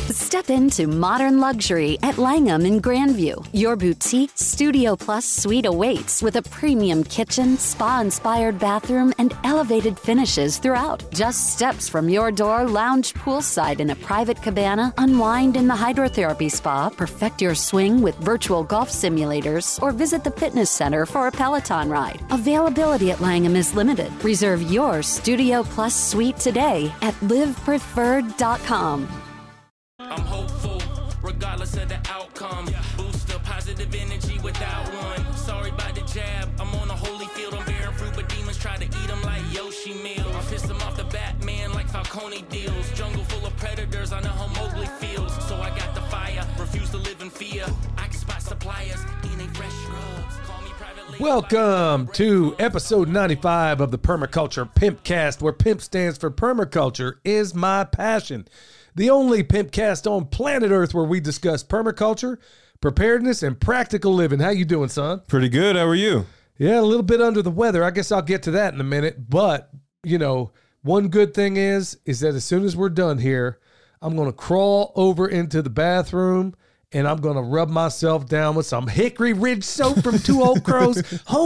Step into modern luxury at Langham in Grandview. Your boutique Studio Plus suite awaits with a premium kitchen, spa-inspired bathroom, and elevated finishes throughout. Just steps from your door, lounge poolside in a private cabana, unwind in the hydrotherapy spa, perfect your swing with virtual golf simulators, or visit the fitness center for a Peloton ride. Availability at Langham is limited. Reserve your Studio Plus suite today at livepreferred.com. I'm hopeful, regardless of the outcome. Boost the positive energy without one. Sorry about the jab, I'm on a holy field. I'm bearing fruit, but demons try to eat them like Yoshi meals. I piss them off the Batman like Falcone deals. Jungle full of predators, I know how Mowgli feels. So I got the fire, refuse to live in fear. I can spot suppliers, eating fresh scrubs. Call me privately. Welcome to episode 95 of the Permaculture Pimpcast, where PIMP stands for Permaculture is my passion. The only Pimpcast on planet Earth where we discuss permaculture, preparedness, and practical living. How you doing, son? Pretty good. How are you? Yeah, a little bit under the weather. I guess I'll get to that in a minute. But, you know, one good thing is that as soon as we're done here, I'm going to crawl over into the bathroom and I'm going to rub myself down with some Hickory Ridge soap from Two Old Crows,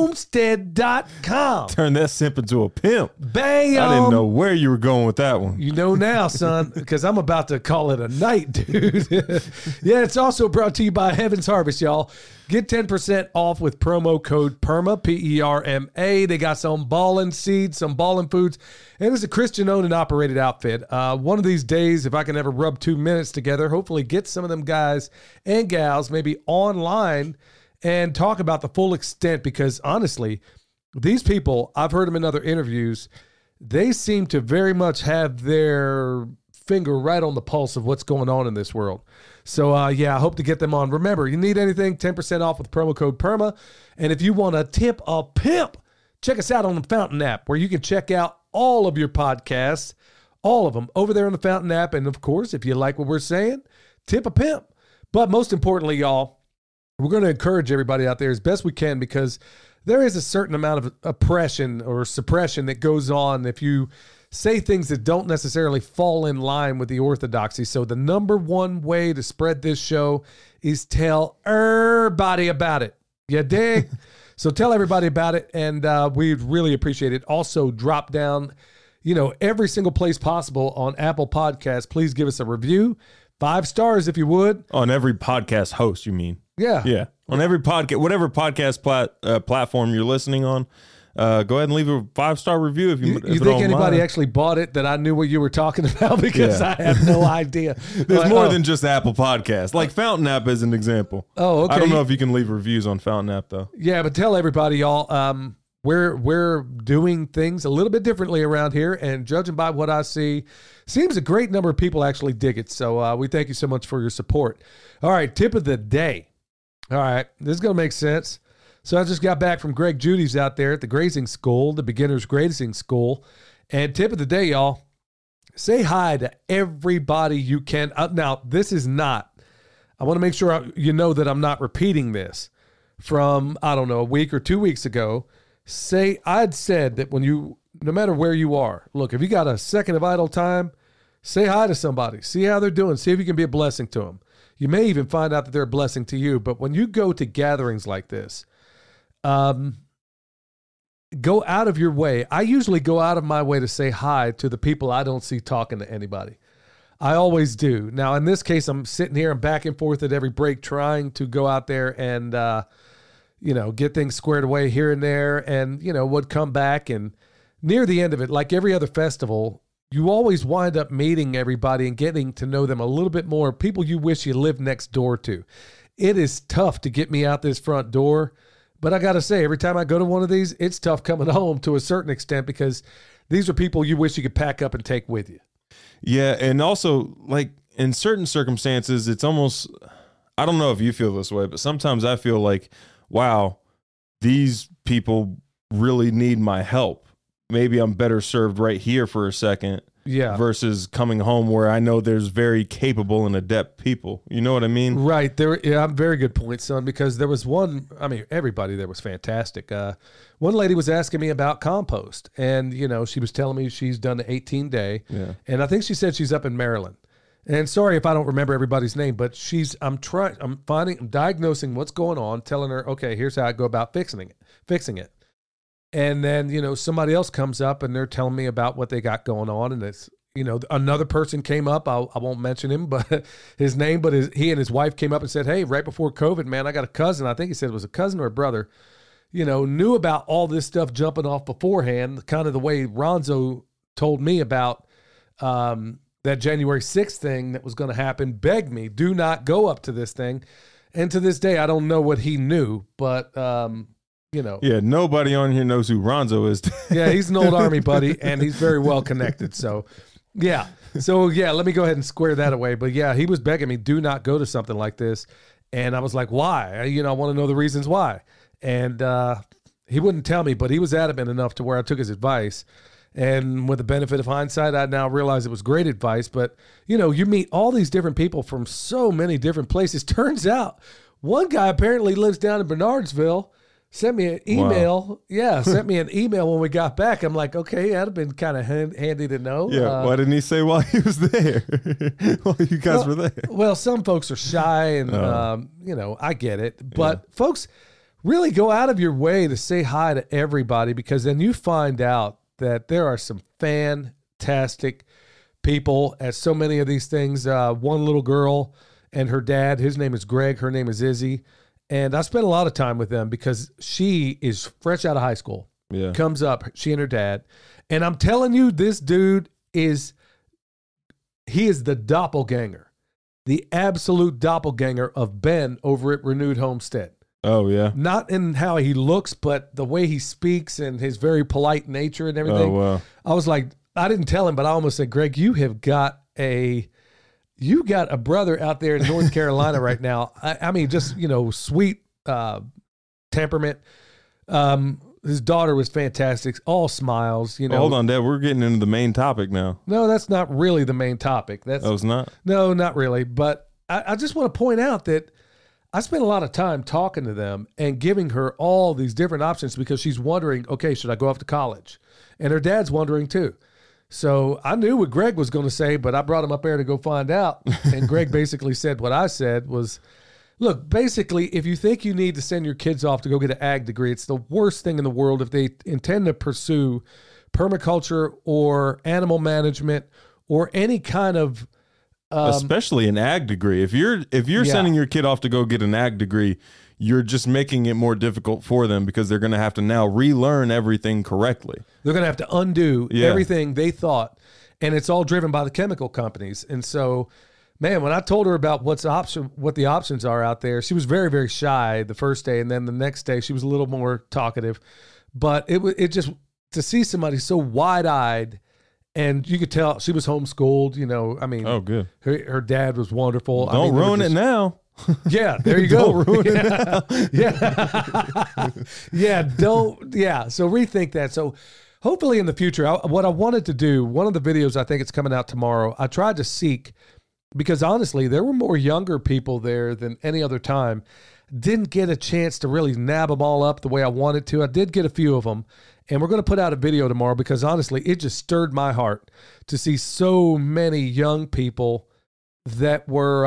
homestead.com. Turn that simp into a pimp. Bam! I didn't know where you were going with that one. You know now, son, because I'm about to call it a night, dude. Yeah, it's also brought to you by Heaven's Harvest, y'all. Get 10% off with promo code PERMA, P-E-R-M-A. They got some ballin' seeds, some ballin' foods, and it's a Christian-owned and operated outfit. One of these days, if I can ever rub 2 minutes together, hopefully get some of them guys and gals maybe online and talk about the full extent, because honestly, these people, I've heard them in other interviews, they seem to very much have their finger right on the pulse of what's going on in this world. So, yeah, I hope to get them on. Remember, you need anything, 10% off with promo code PERMA. And if you want to tip a pimp, check us out on the Fountain app, where you can check out all of your podcasts, all of them, over there on the Fountain app. And, of course, if you like what we're saying, tip a pimp. But most importantly, y'all, we're going to encourage everybody out there as best we can, because there is a certain amount of oppression or suppression that goes on if you say things that don't necessarily fall in line with the orthodoxy. So the number one way to spread this show is tell everybody about it. You dig? So tell everybody about it, and we'd really appreciate it. Also, drop down, every single place possible on Apple Podcasts. Please give us a review. 5 stars if you would. On every podcast host, you mean? Yeah. Yeah. On every podcast, whatever podcast platform you're listening on, go ahead and leave a 5-star review if you think anybody actually bought it, that I knew what you were talking about, because I have no idea. There's more than just Apple Podcasts. Like Fountain App as an example. Oh, okay. I don't know if you can leave reviews on Fountain App, though. Yeah, but tell everybody, y'all, we're doing things a little bit differently around here, and judging by what I see, seems a great number of people actually dig it. So we thank you so much for your support. All right, tip of the day. All right, this is going to make sense. So I just got back from Greg Judy's out there at the grazing school, the beginner's grazing school. And tip of the day, y'all, say hi to everybody you can. Now, this is not, I want to make sure you know that I'm not repeating this from, I don't know, a week or 2 weeks ago. I'd said that no matter where you are, look, if you got a second of idle time, say hi to somebody, see how they're doing, see if you can be a blessing to them. You may even find out that they're a blessing to you. But when you go to gatherings like this, go out of your way. I usually go out of my way to say hi to the people I don't see talking to anybody. I always do. Now, in this case, I'm sitting here and back and forth at every break trying to go out there and, get things squared away here and there, and, would come back. And near the end of it, like every other festival, you always wind up meeting everybody and getting to know them a little bit more, people you wish you lived next door to. It is tough to get me out this front door. But I got to say, every time I go to one of these, it's tough coming home to a certain extent, because these are people you wish you could pack up and take with you. Yeah, and also, like, in certain circumstances, it's almost, I don't know if you feel this way, but sometimes I feel like, wow, these people really need my help. Maybe I'm better served right here for a second. Yeah. Versus coming home where I know there's very capable and adept people. You know what I mean? Right. Very good point, son, because there was everybody there was fantastic. One lady was asking me about compost, and, she was telling me she's done an 18-day, and I think she said she's up in Maryland. And sorry if I don't remember everybody's name, but I'm diagnosing what's going on, telling her, okay, here's how I go about fixing it. And then, somebody else comes up and they're telling me about what they got going on. And it's, another person came up. I won't mention him, but his name, but he and his wife came up and said, hey, right before COVID, man, I got a cousin. I think he said it was a cousin or a brother, knew about all this stuff jumping off beforehand, kind of the way Ronzo told me about, that January 6th thing that was going to happen, begged me, do not go up to this thing. And to this day, I don't know what he knew, but, Yeah, nobody on here knows who Ronzo is. Yeah, he's an old Army buddy, and he's very well connected. So, yeah. Let me go ahead and square that away. But, yeah, he was begging me, do not go to something like this. And I was like, why? I want to know the reasons why. And he wouldn't tell me, but he was adamant enough to where I took his advice. And with the benefit of hindsight, I now realize it was great advice. But, you meet all these different people from so many different places. Turns out one guy apparently lives down in Bernardsville, sent me an email. Wow. Yeah, sent me an email when we got back. I'm like, okay, that'd have been kind of handy to know. Yeah, why didn't he say while he was there? While you guys were there? Well, some folks are shy and, I get it. But folks, really go out of your way to say hi to everybody, because then you find out that there are some fantastic people at so many of these things. One little girl and her dad, his name is Greg, her name is Izzy. And I spent a lot of time with them because she is fresh out of high school. Yeah. Comes up, she and her dad. And I'm telling you, this dude is the doppelganger, the absolute doppelganger of Ben over at Renewed Homestead. Oh, yeah. Not in how he looks, but the way he speaks and his very polite nature and everything. Oh, wow. I was like, I didn't tell him, but I almost said, Greg, you got a brother out there in North Carolina right now. I mean, just, sweet temperament. His daughter was fantastic. All smiles, Hold on, Dad. We're getting into the main topic now. No, that's not really the main topic. It's not? No, not really. But I just want to point out that I spent a lot of time talking to them and giving her all these different options because she's wondering, okay, should I go off to college? And her dad's wondering too. So I knew what Greg was going to say, but I brought him up there to go find out. And Greg basically said what I said was, look, basically, if you think you need to send your kids off to go get an ag degree, it's the worst thing in the world if they intend to pursue permaculture or animal management or any kind of especially an ag degree. If you're sending your kid off to go get an ag degree, you're just making it more difficult for them because they're going to have to now relearn everything correctly. They're going to have to undo everything they thought, and it's all driven by the chemical companies. And so, man, when I told her about what the options are out there, she was very, very shy the first day, and then the next day she was a little more talkative. But it just to see somebody so wide-eyed. And you could tell she was homeschooled, I mean, oh, good. Her dad was wonderful. Don't ruin it now. Yeah, there you go. Don't ruin it now. Yeah. So rethink that. So hopefully in the future, what I wanted to do, one of the videos, I think it's coming out tomorrow, I tried to seek, because honestly, there were more younger people there than any other time. Didn't get a chance to really nab them all up the way I wanted to. I did get a few of them. And we're going to put out a video tomorrow because honestly, it just stirred my heart to see so many young people that were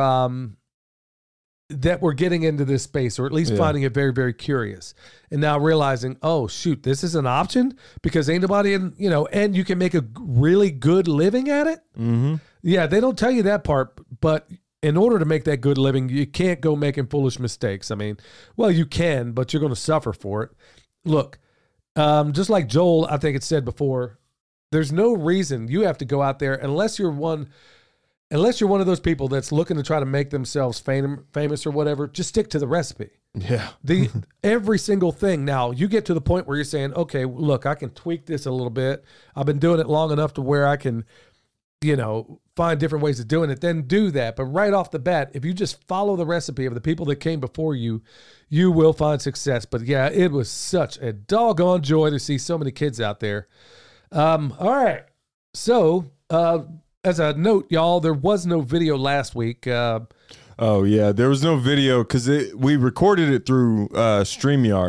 getting into this space, or at least finding it very, very curious. And now realizing, oh shoot, this is an option because ain't nobody and you can make a really good living at it. Mm-hmm. Yeah, they don't tell you that part, but in order to make that good living, you can't go making foolish mistakes. I mean, well, you can, but you're going to suffer for it. Look. Just like Joel, I think it said before, there's no reason you have to go out there unless you're one of those people that's looking to try to make themselves famous or whatever. Just stick to the recipe. Yeah. Every single thing. Now you get to the point where you're saying, okay, look, I can tweak this a little bit. I've been doing it long enough to where I can, find different ways of doing it. Then do that. But right off the bat, if you just follow the recipe of the people that came before you, you will find success. But yeah, it was such a doggone joy to see so many kids out there. All right. So, as a note, y'all, there was no video last week. Oh yeah, there was no video because we recorded it through StreamYard,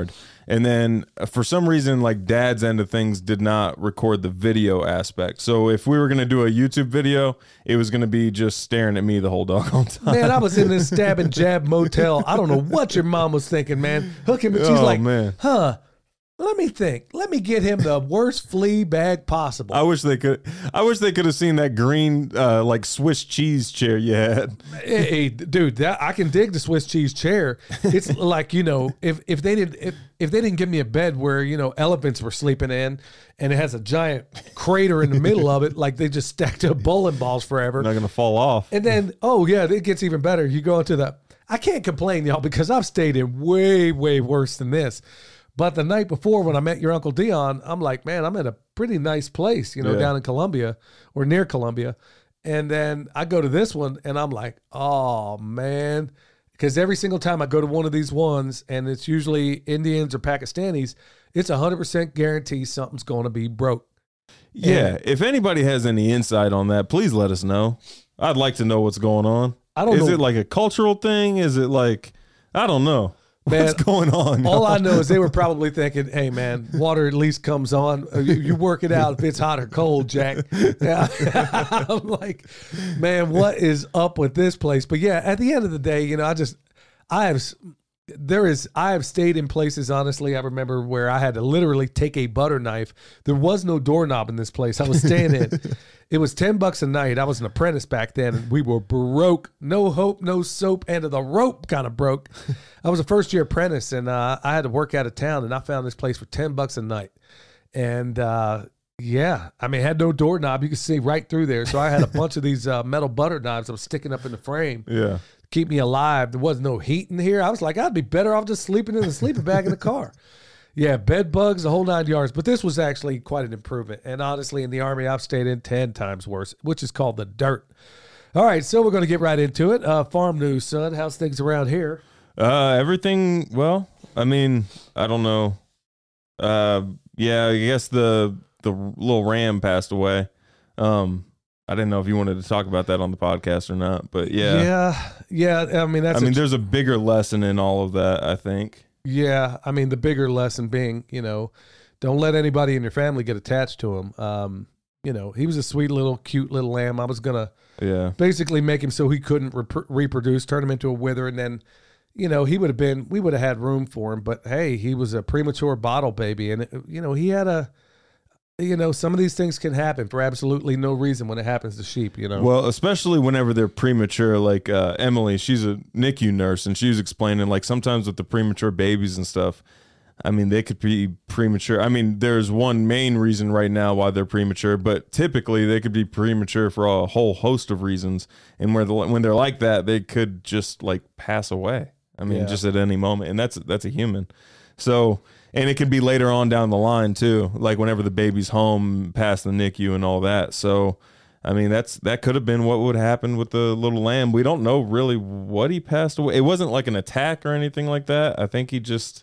And then for some reason, like Dad's end of things did not record the video aspect. So if we were going to do a YouTube video, it was going to be just staring at me the whole doggone time. Man, I was in this stab and jab motel. I don't know what your mom was thinking, man. Hooking, she's like, man. Let me think. Let me get him the worst flea bag possible. I wish they could have seen that green like Swiss cheese chair you had. Hey, dude, I can dig the Swiss cheese chair. It's like, if they didn't give me a bed where, elephants were sleeping in and it has a giant crater in the middle of it, like they just stacked up bowling balls forever. Not gonna fall off. And then, it gets even better. You go into I can't complain, y'all, because I've stayed in way, way worse than this. But the night before when I met your Uncle Dion, I'm like, man, I'm in a pretty nice place, down in Columbia or near Columbia. And then I go to this one and I'm like, oh, man. Because every single time I go to one of these ones, and it's usually Indians or Pakistanis, it's 100% guarantee something's going to be broke. Yeah. If anybody has any insight on that, please let us know. I'd like to know what's going on. I don't know. Is it like a cultural thing? Is it like, I don't know. Man, what's going on? All I know is they were probably thinking, hey, man, water at least comes on. You work it out if it's hot or cold, Jack. Yeah. I'm like, man, what is up with this place? But yeah, at the end of the day, I have stayed in places, honestly, I remember where I had to literally take a butter knife. There was no doorknob in this place I was staying in. It was $10 a night. I was an apprentice back then, and we were broke. No hope, no soap, and the rope kind of broke. I was a first-year apprentice, and I had to work out of town, and I found this place for $10 a night. And, it had no doorknob. You could see right through there. So I had a bunch of these metal butter knives that was sticking up in the frame. Yeah. Keep me alive. There was no heat in here. I was like, I'd be better off just sleeping in the sleeping bag in the car. Yeah, bed bugs, the whole 9 yards. But this was actually quite an improvement. And honestly, in the Army, I've stayed in 10 times worse, which is called the dirt. All right, so we're going to get right into it. Farm news, son. How's things around here? Everything, well, I don't know. I guess the little ram passed away. I didn't know if you wanted to talk about that on the podcast or not, but yeah. There's a bigger lesson in all of that, I think. Yeah, the bigger lesson being, don't let anybody in your family get attached to him. He was a sweet little, cute little lamb. I was going to basically make him so he couldn't reproduce, turn him into a wither, and then, we would have had room for him. But, hey, he was a premature bottle baby, and, he had some of these things can happen for absolutely no reason when it happens to sheep, Well, especially whenever they're premature, like Emily, she's a NICU nurse, and she was explaining, like, sometimes with the premature babies and stuff, they could be premature. There's one main reason right now why they're premature, but typically they could be premature for a whole host of reasons. And when they're like that, they could just, like, pass away. Just at any moment. And that's a human. So... And it could be later on down the line too, like whenever the baby's home past the NICU and all that. So, that could have been what would happen with the little lamb. We don't know really what he passed away. It wasn't like an attack or anything like that. I think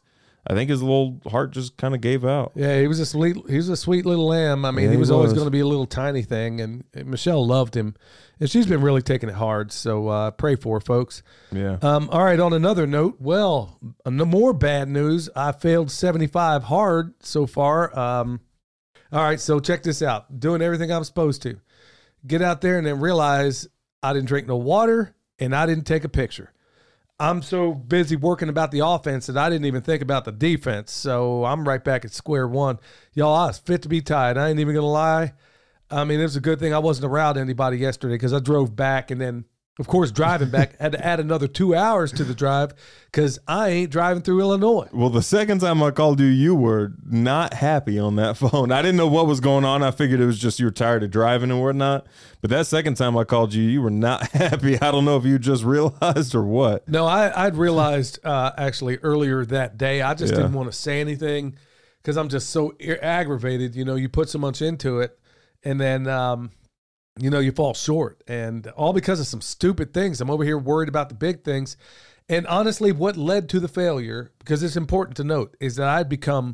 his little heart just kind of gave out. Yeah, he was a sweet little lamb. He was always going to be a little tiny thing, and Michelle loved him, and she's been really taking it hard. So pray for her, folks. Yeah. All right. On another note, well, no more bad news. I failed 75 hard so far. All right. So check this out. Doing everything I'm supposed to. Get out there and then realize I didn't drink no water and I didn't take a picture. I'm so busy working about the offense that I didn't even think about the defense. So I'm right back at square one. Y'all, I was fit to be tied. I ain't even going to lie. It was a good thing I wasn't around anybody yesterday because I drove back, and then, of course, driving back, had to add another 2 hours to the drive because I ain't driving through Illinois. Well, the second time I called you, you were not happy on that phone. I didn't know what was going on. I figured it was just you were tired of driving and whatnot. But that second time I called you, you were not happy. I don't know if you just realized or what. No, I'd realized actually earlier that day. I just didn't want to say anything because I'm just so aggravated. You put so much into it, and then you fall short, and all because of some stupid things. I'm over here worried about the big things. And honestly, what led to the failure, because it's important to note, is that I'd become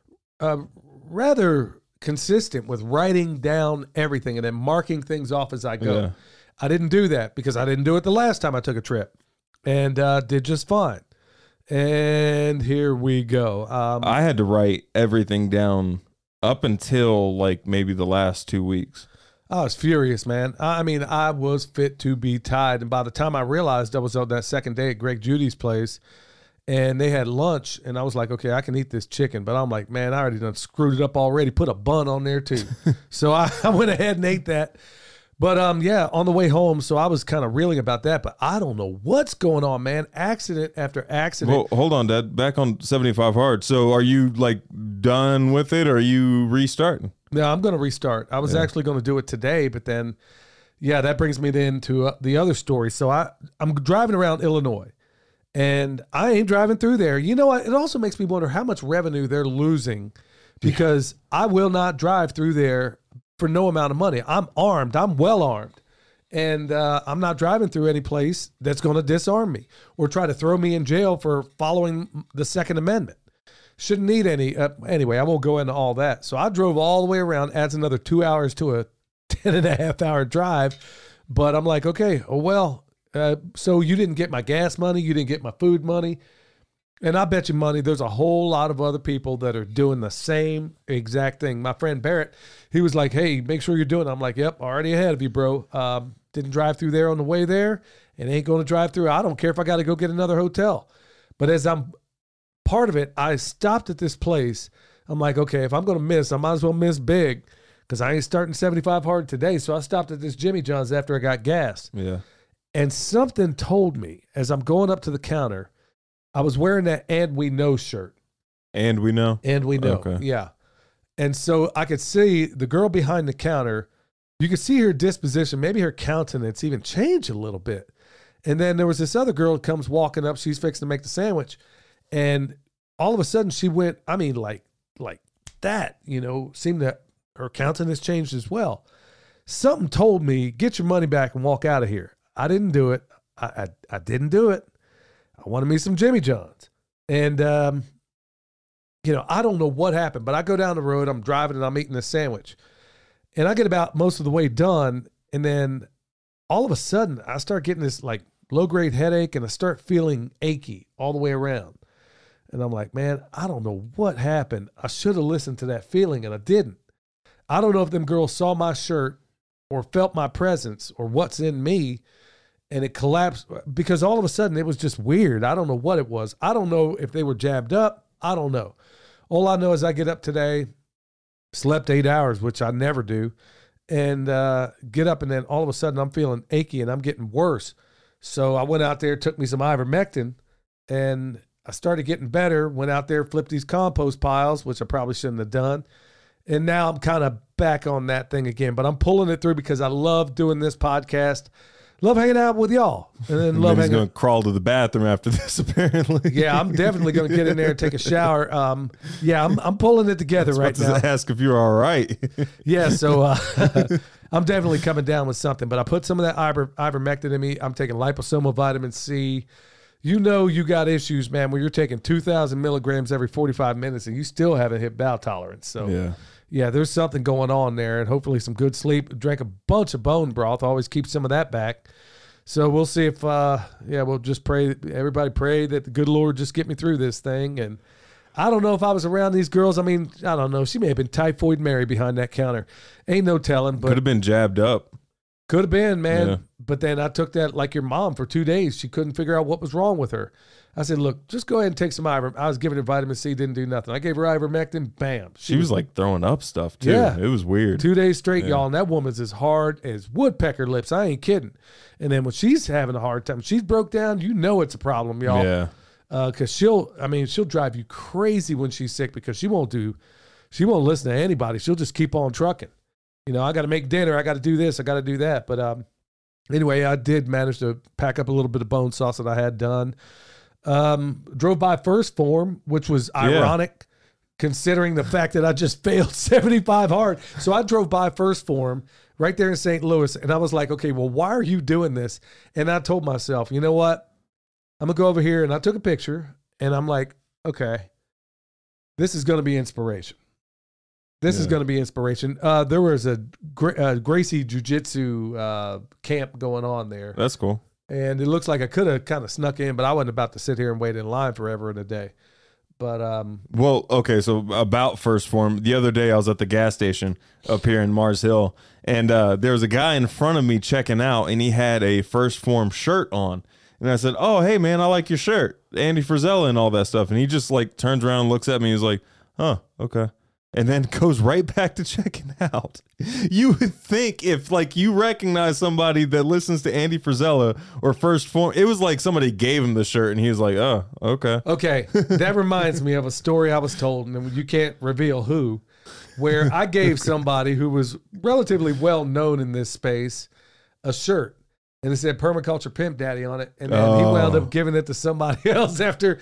rather consistent with writing down everything and then marking things off as I go. Yeah. I didn't do that because I didn't do it the last time I took a trip, and did just fine. And here we go. I had to write everything down up until like maybe the last 2 weeks. I was furious, man. I mean, I was fit to be tied. And by the time I realized I was on that second day at Greg Judy's place and they had lunch, and I was like, okay, I can eat this chicken. But I'm like, man, I already done screwed it up already. Put a bun on there too. So I went ahead and ate that. But yeah, on the way home, so I was kind of reeling about that, but I don't know what's going on, man. Accident after accident. Well, hold on, Dad. Back on 75 Hard. So are you like done with it, or are you restarting? No, I'm going to restart. I was actually going to do it today, but then, yeah, that brings me then to the other story. So I'm driving around Illinois, and I ain't driving through there. You know what? It also makes me wonder how much revenue they're losing because I will not drive through there for no amount of money. I'm armed. I'm well armed. And I'm not driving through any place that's going to disarm me or try to throw me in jail for following the Second Amendment. Shouldn't need any. Anyway, I won't go into all that. So I drove all the way around, adds another 2 hours to a 10.5 hour drive. But I'm like, okay, oh, well, so you didn't get my gas money. You didn't get my food money. And I bet you money there's a whole lot of other people that are doing the same exact thing. My friend Barrett, he was like, hey, make sure you're doing it. I'm like, yep, already ahead of you, bro. Didn't drive through there on the way there and ain't going to drive through. I don't care if I got to go get another hotel. But as I'm part of it, I stopped at this place. I'm like, okay, if I'm going to miss, I might as well miss big because I ain't starting 75 Hard today. So I stopped at this Jimmy John's after I got gas. Yeah. And something told me as I'm going up to the counter, I was wearing that And We Know shirt. And we know? And we know. Okay. Yeah. And so I could see the girl behind the counter. You could see her disposition, maybe her countenance even change a little bit. And then there was this other girl that comes walking up. She's fixing to make the sandwich. And all of a sudden she went, I mean, like that, you know, seemed that her countenance changed as well. Something told me, get your money back and walk out of here. I didn't do it. I didn't do it. I wanted me some Jimmy John's. And, you know, I don't know what happened, but I go down the road, I'm driving and I'm eating a sandwich. And I get about most of the way done. And then all of a sudden I start getting this like low-grade headache and I start feeling achy all the way around. And I'm like, man, I don't know what happened. I should have listened to that feeling and I didn't. I don't know if them girls saw my shirt or felt my presence or what's in me. And it collapsed because all of a sudden it was just weird. I don't know what it was. I don't know if they were jabbed up. I don't know. All I know is I get up today, slept 8 hours, which I never do, and get up and then all of a sudden I'm feeling achy and I'm getting worse. So I went out there, took me some ivermectin, and I started getting better, went out there, flipped these compost piles, which I probably shouldn't have done. And now I'm kind of back on that thing again, but I'm pulling it through because I love doing this podcast. Love hanging out with y'all. And then love hanging out. He's going to crawl to the bathroom after this, apparently. Yeah, I'm definitely going to get in there and take a shower. Yeah, I'm pulling it together right now. Ask if you're all right. Yeah, so I'm definitely coming down with something. But I put some of that ivermectin in me. I'm taking liposomal vitamin C. You know you got issues, man, where you're taking 2,000 milligrams every 45 minutes and you still haven't hit bowel tolerance. So yeah, there's something going on there, and hopefully some good sleep. Drank a bunch of bone broth. Always keep some of that back. So we'll see if, we'll just pray. Everybody pray that the good Lord just get me through this thing. And I don't know if I was around these girls. I mean, I don't know. She may have been Typhoid Mary behind that counter. Ain't no telling. But could have been jabbed up. Could have been, man. Yeah. But then I took that like your mom for 2 days. She couldn't figure out what was wrong with her. I said, look, just go ahead and take some ivermectin. I was giving her vitamin C, didn't do nothing. I gave her ivermectin, bam. She was like throwing up stuff too. Yeah. It was weird. 2 days straight, y'all. And that woman's as hard as woodpecker lips. I ain't kidding. And then when she's having a hard time, she's broke down, you know it's a problem, y'all. Yeah. Because she'll drive you crazy when she's sick because she won't listen to anybody. She'll just keep on trucking. You know, I got to make dinner. I got to do this. I got to do that. But anyway, I did manage to pack up a little bit of bone sauce that I had done. Drove by First Form, which was ironic considering the fact that I just failed 75 hard. So I drove by First Form right there in St. Louis, and I was like, okay, well, why are you doing this? And I told myself, you know what? I'm going to go over here, and I took a picture, and I'm like, okay, this is going to be inspiration. This is going to be inspiration. There was a Gracie Jiu-Jitsu camp going on there. That's cool. And it looks like I could have kind of snuck in, but I wasn't about to sit here and wait in line forever in a day. But well, okay, so about First Form, the other day I was at the gas station up here in Mars Hill, and there was a guy in front of me checking out, and he had a First Form shirt on. And I said, "Oh, hey, man, I like your shirt, Andy Frisella and all that stuff." And he just like turns around and looks at me. He's like, "Huh, okay." And then goes right back to checking out. You would think if like you recognize somebody that listens to Andy Frisella or First Form, it was like somebody gave him the shirt and he was like, "Oh, okay." Okay, that reminds me of a story I was told, and you can't reveal who, where I gave somebody who was relatively well known in this space a shirt. And it said Permaculture Pimp Daddy on it. And then he wound up giving it to somebody else after.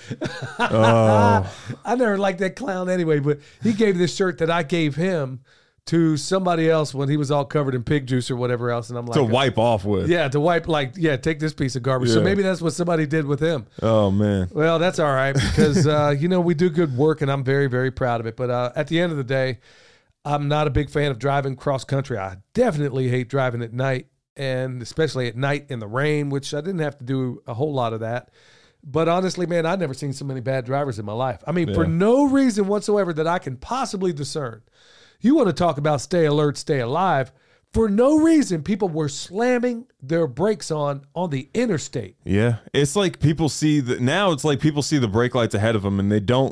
I never liked that clown anyway, but he gave this shirt that I gave him to somebody else when he was all covered in pig juice or whatever else. And I'm like, to wipe off with. Yeah, to wipe, like, yeah, take this piece of garbage. Yeah. So maybe that's what somebody did with him. Oh, man. Well, that's all right because, we do good work and I'm very, very proud of it. But at the end of the day, I'm not a big fan of driving cross country. I definitely hate driving at night. And especially at night in the rain, which I didn't have to do a whole lot of that. But honestly, man, I've never seen so many bad drivers in my life. I mean, for no reason whatsoever that I can possibly discern. You want to talk about stay alert, stay alive. For no reason, people were slamming their brakes on the interstate. Yeah. It's like people see now it's like people see the brake lights ahead of them and they don't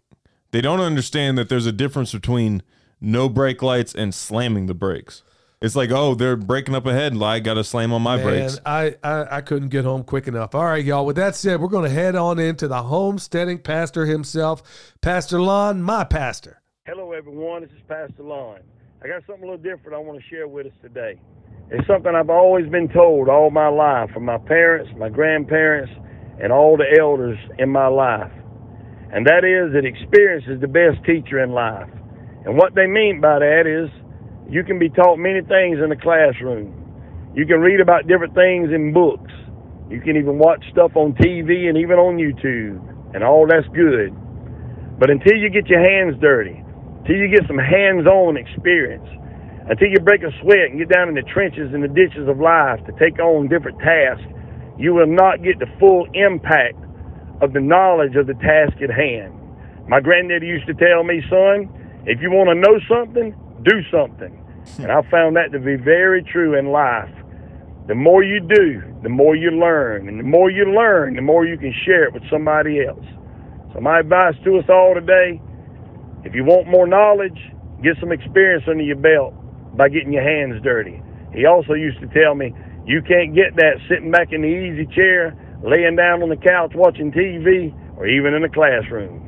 understand that there's a difference between no brake lights and slamming the brakes. It's like, oh, they're breaking up ahead, and I got to slam on my brakes. I couldn't get home quick enough. All right, y'all. With that said, we're going to head on into the homesteading pastor himself, Pastor Lon, my pastor. Hello, everyone. This is Pastor Lon. I got something a little different I want to share with us today. It's something I've always been told all my life from my parents, my grandparents, and all the elders in my life. And that is that experience is the best teacher in life. And what they mean by that is you can be taught many things in the classroom. You can read about different things in books. You can even watch stuff on TV and even on YouTube, and all that's good. But until you get your hands dirty, until you get some hands-on experience, until you break a sweat and get down in the trenches and the ditches of life to take on different tasks, you will not get the full impact of the knowledge of the task at hand. My granddaddy used to tell me, son, if you want to know something, do something. And I found that to be very true in life. The more you do, the more you learn. And the more you learn, the more you can share it with somebody else. So my advice to us all today, if you want more knowledge, get some experience under your belt by getting your hands dirty. He also used to tell me, you can't get that sitting back in the easy chair, laying down on the couch watching TV, or even in the classroom.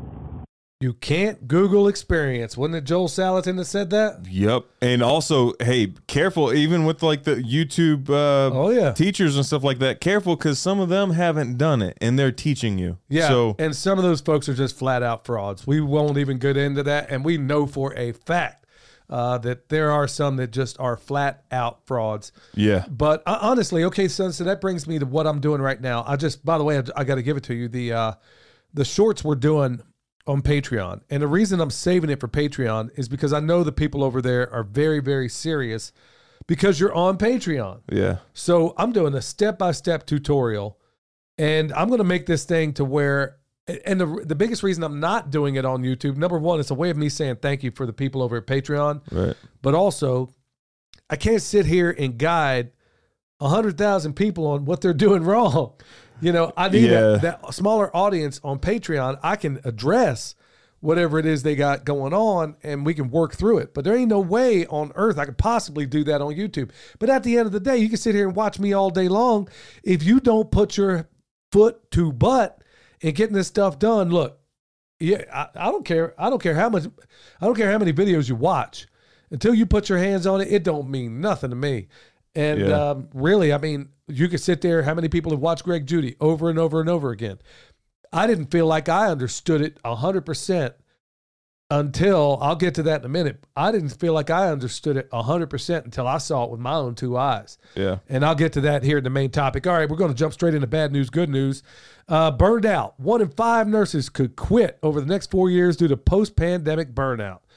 You can't Google experience. Wasn't it Joel Salatin that said that? Yep. And also, hey, careful, even with like the YouTube teachers and stuff like that, careful because some of them haven't done it and they're teaching you. Yeah, so, and some of those folks are just flat out frauds. We won't even get into that, and we know for a fact that there are some that just are flat out frauds. Yeah. But honestly, okay, son, so that brings me to what I'm doing right now. By the way, I got to give it to you. The shorts we're doing on Patreon. And the reason I'm saving it for Patreon is because I know the people over there are very, very serious because you're on Patreon. Yeah. So I'm doing a step-by-step tutorial, and I'm going to make this thing to where, and the biggest reason I'm not doing it on YouTube, number one, it's a way of me saying thank you for the people over at Patreon. Right. But also, I can't sit here and guide 100,000 people on what they're doing wrong. I need that smaller audience on Patreon. I can address whatever it is they got going on, and we can work through it. But there ain't no way on earth I could possibly do that on YouTube. But at the end of the day, you can sit here and watch me all day long. If you don't put your foot to butt in getting this stuff done, look, I don't care. I don't care how many videos you watch. Until you put your hands on it, it don't mean nothing to me. And really, I mean, you could sit there. How many people have watched Greg Judy over and over and over again? I didn't feel like I understood it 100% until, I'll get to that in a minute. I didn't feel like I understood it 100% until I saw it with my own two eyes. Yeah. And I'll get to that here in the main topic. All right, we're going to jump straight into bad news, good news. Burned out. 1 in 5 nurses could quit over the next 4 years due to post-pandemic burnout.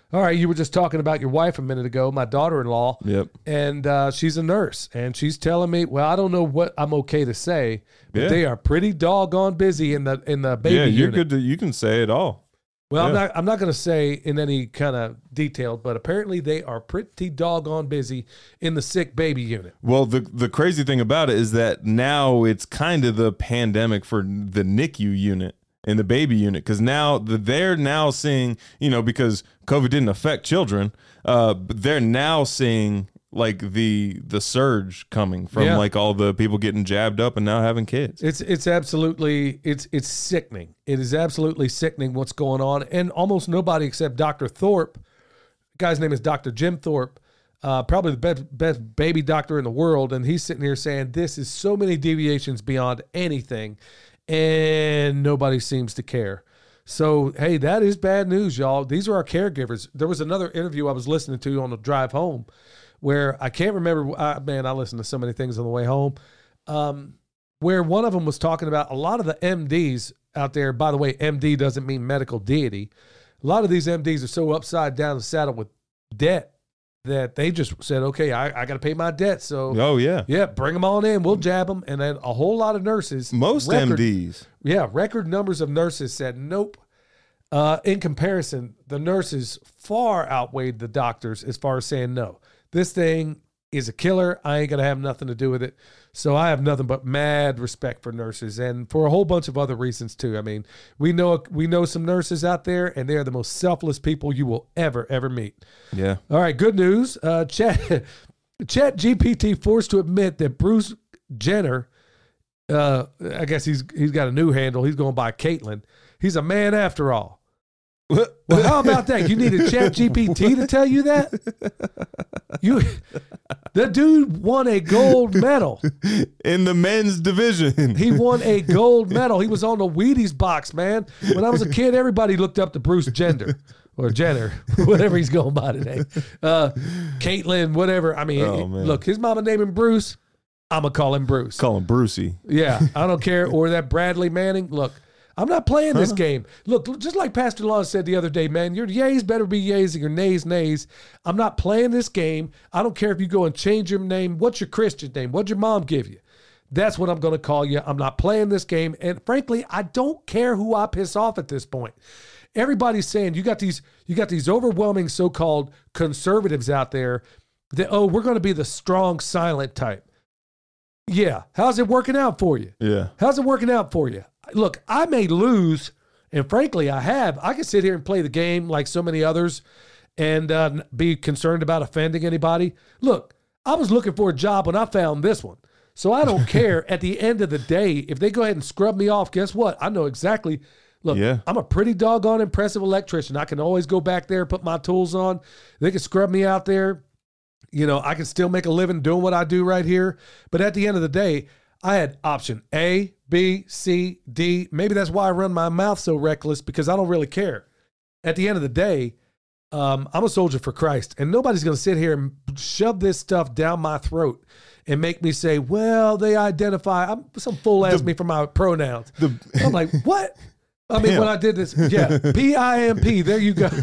All right, you were just talking about your wife a minute ago, my daughter-in-law. Yep. And she's a nurse, and she's telling me, well, I don't know what I'm okay to say, but Yeah. they are pretty doggone busy in the baby Yeah, you're unit. good to, you can say it all. Well, Yeah. I'm not going to say in any kind of detail, but apparently they are pretty doggone busy in the sick baby unit. Well, the crazy thing about it is that now it's kind of the pandemic for the NICU unit and the baby unit, because now they're now seeing, because COVID didn't affect children, but they're now seeing like the surge coming from like all the people getting jabbed up and now having kids. It's absolutely it's sickening. It is absolutely sickening what's going on, and almost nobody except Dr. Thorpe. The guy's name is Dr. Jim Thorpe, probably the best baby doctor in the world, and he's sitting here saying this is so many deviations beyond anything, and nobody seems to care. So, hey, that is bad news, y'all. These are our caregivers. There was another interview I was listening to on the drive home where I can't remember. I listen to so many things on the way home, where one of them was talking about a lot of the MDs out there. By the way, MD doesn't mean medical deity. A lot of these MDs are so upside down the saddle with debt that they just said, okay, I got to pay my debt. So, Oh, yeah. yeah, bring them on in. We'll jab them. And then a whole lot of nurses. Most MDs. Yeah, record numbers of nurses said nope. In comparison, the nurses far outweighed the doctors as far as saying no. This thing is a killer. I ain't going to have nothing to do with it. So I have nothing but mad respect for nurses, and for a whole bunch of other reasons too. I mean, we know some nurses out there, and they are the most selfless people you will ever meet. Yeah. All right, good news. Chat GPT forced to admit that Bruce Jenner, I guess he's got a new handle. He's going by Caitlyn. He's a man after all. Well, how about that? You need a Chat GPT to tell you that? The dude won a gold medal. In the men's division. He won a gold medal. He was on the Wheaties box, man. When I was a kid, everybody looked up to Bruce Jenner. Or Jenner, whatever he's going by today. Caitlyn, whatever. I mean, look, his mama named him Bruce. I'm going to call him Bruce. Call him Brucey. Yeah, I don't care. Or that Bradley Manning. Look, I'm not playing this game. Look, just like Pastor Lon said the other day, man, your yays better be yays and your nays, nays. I'm not playing this game. I don't care if you go and change your name. What's your Christian name? What'd your mom give you? That's what I'm going to call you. I'm not playing this game. And frankly, I don't care who I piss off at this point. Everybody's saying you got these overwhelming so-called conservatives out there that, we're going to be the strong, silent type. Yeah. How's it working out for you? Yeah. How's it working out for you? Look, I may lose, and frankly, I have. I can sit here and play the game like so many others and be concerned about offending anybody. Look, I was looking for a job when I found this one. So I don't care. At the end of the day, if they go ahead and scrub me off, guess what? I know exactly. Look, I'm a pretty doggone impressive electrician. I can always go back there, put my tools on. They can scrub me out there. I can still make a living doing what I do right here. But at the end of the day, I had option A, B, C, D. Maybe that's why I run my mouth so reckless, because I don't really care. At the end of the day, I'm a soldier for Christ, and nobody's going to sit here and shove this stuff down my throat and make me say, well, they identify. Some fool asked me for my pronouns. I'm like, what? I mean, when I did this, PIMP, there you go.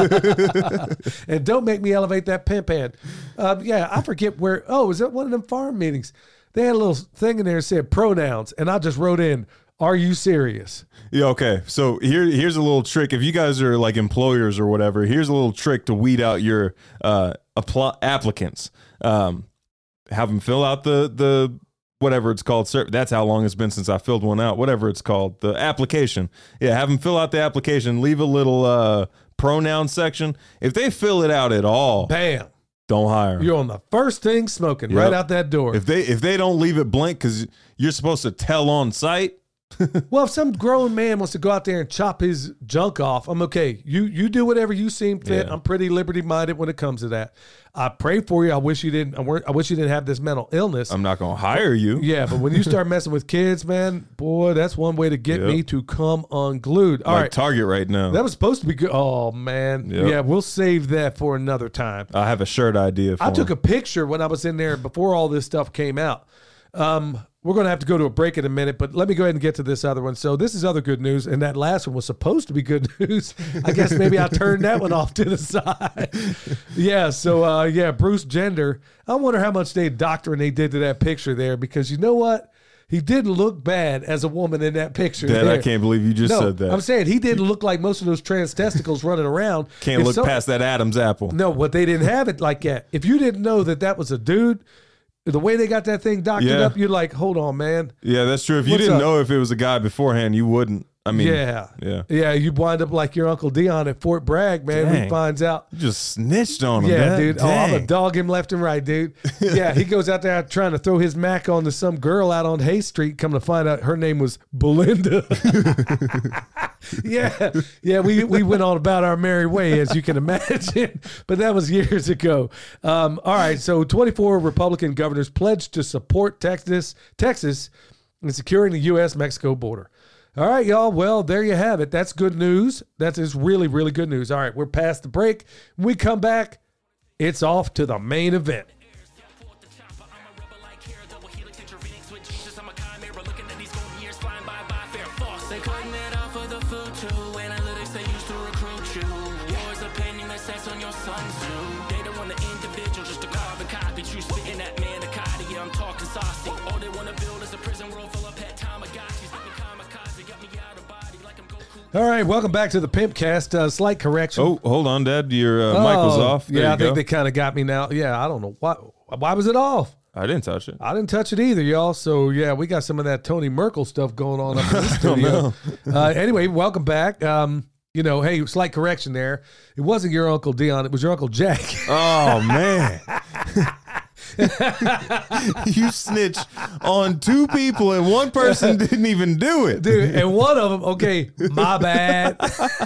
And don't make me elevate that pimp hand. I forget where, is that one of them farm meetings? They had a little thing in there that said pronouns, and I just wrote in, are you serious? Yeah, okay. So here's a little trick. If you guys are like employers or whatever, here's a little trick to weed out your applicants. Have them fill out the whatever it's called. That's how long it's been since I filled one out. Whatever it's called, the application. Yeah, have them fill out the application. Leave a little pronoun section. If they fill it out at all, bam, don't hire 'em. You're on the first thing smoking right out that door. If they don't leave it blank because you're supposed to tell on site. Well, if some grown man wants to go out there and chop his junk off, I'm okay. You do whatever you seem fit. Yeah. I'm pretty liberty-minded when it comes to that. I pray for you. I wish you didn't have this mental illness. I'm not going to hire you. Yeah, but when you start messing with kids, man, boy, that's one way to get me to come unglued. All right. Target right now. That was supposed to be good. Oh, man. Yep. Yeah, we'll save that for another time. I have a shirt idea for I took a picture when I was in there before all this stuff came out. We're going to have to go to a break in a minute, but let me go ahead and get to this other one. So this is other good news, and that last one was supposed to be good news. I guess maybe I turned that one off to the side. Yeah, so Bruce Jenner. I wonder how much doctoring they did to that picture there, because you know what? He didn't look bad as a woman in that picture. Dad, I can't believe you just said that. I'm saying he didn't look like most of those trans testicles running around. Can't look past that Adam's apple. No, but they didn't have it like that. If you didn't know that was a dude, the way they got that thing doctored up, you're like, hold on, man. Yeah, that's true. If you didn't know if it was a guy beforehand, you wouldn't. I mean, yeah. You wind up like your Uncle Dion at Fort Bragg, man. Dang. Who finds out you just snitched on him. Yeah, dude. Dang. Oh, I'm gonna dog him left and right, dude. Yeah, he goes out there trying to throw his Mac onto some girl out on Hay Street. Come to find out, her name was Belinda. yeah. We went on about our merry way, as you can imagine, but that was years ago. All right, so 24 Republican governors pledged to support Texas in securing the U.S.-Mexico border. All right, y'all. Well, there you have it. That's good news. That is really, really good news. All right, we're past the break. When we come back, it's off to the main event. All right, welcome back to the Pimpcast. Slight correction. Oh, hold on, Dad. Your mic was off. There I think they kind of got me now. Yeah, I don't know. Why was it off? I didn't touch it. I didn't touch it either, y'all. So, yeah, we got some of that Tony Merkel stuff going on up in the studio. Anyway, welcome back. Hey, slight correction there. It wasn't your Uncle Dion. It was your Uncle Jack. Oh, man. You snitched on two people and one person didn't even do it, dude. And one of them, okay, my bad.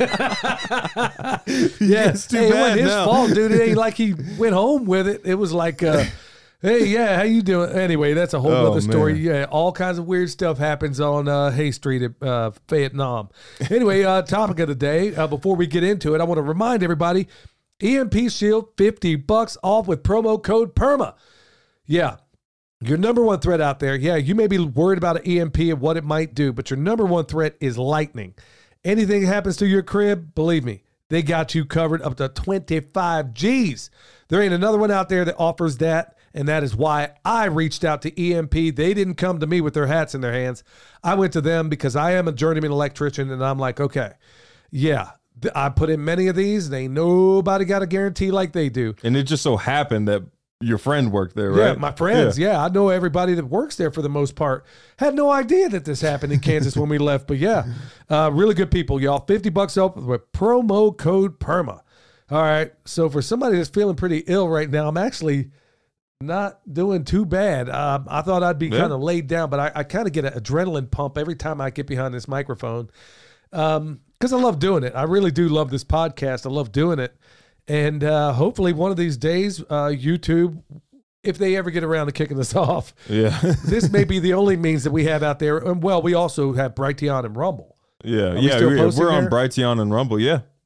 Yeah, it wasn't his fault, dude. It ain't like he went home with it. It was like, hey, yeah, how you doing? Anyway, that's a whole other story. Man. Yeah, all kinds of weird stuff happens on Hay Street at Vietnam. Anyway, topic of the day. Before we get into it, I want to remind everybody: EMP Shield, $50 off with promo code PERMA. Yeah, your number one threat out there. Yeah, you may be worried about an EMP and what it might do, but your number one threat is lightning. Anything that happens to your crib, believe me, they got you covered up to 25 G's. There ain't another one out there that offers that, and that is why I reached out to EMP. They didn't come to me with their hats in their hands. I went to them because I am a journeyman electrician, and I'm like, okay, yeah, I put in many of these, and ain't nobody got a guarantee like they do. And it just so happened that your friend worked there, right? Yeah, my friends. Yeah, I know everybody that works there for the most part. Had no idea that this happened in Kansas when we left, but yeah, really good people, y'all. $50 off with promo code PERMA. All right, so for somebody that's feeling pretty ill right now, I'm actually not doing too bad. I thought I'd be kind of laid down, but I kind of get an adrenaline pump every time I get behind this microphone because I love doing it. I really do love this podcast. I love doing it. And hopefully one of these days, YouTube, if they ever get around to kicking us off, this may be the only means that we have out there. And, well, we also have Brighteon and Rumble. Yeah, we're on Brighteon and Rumble.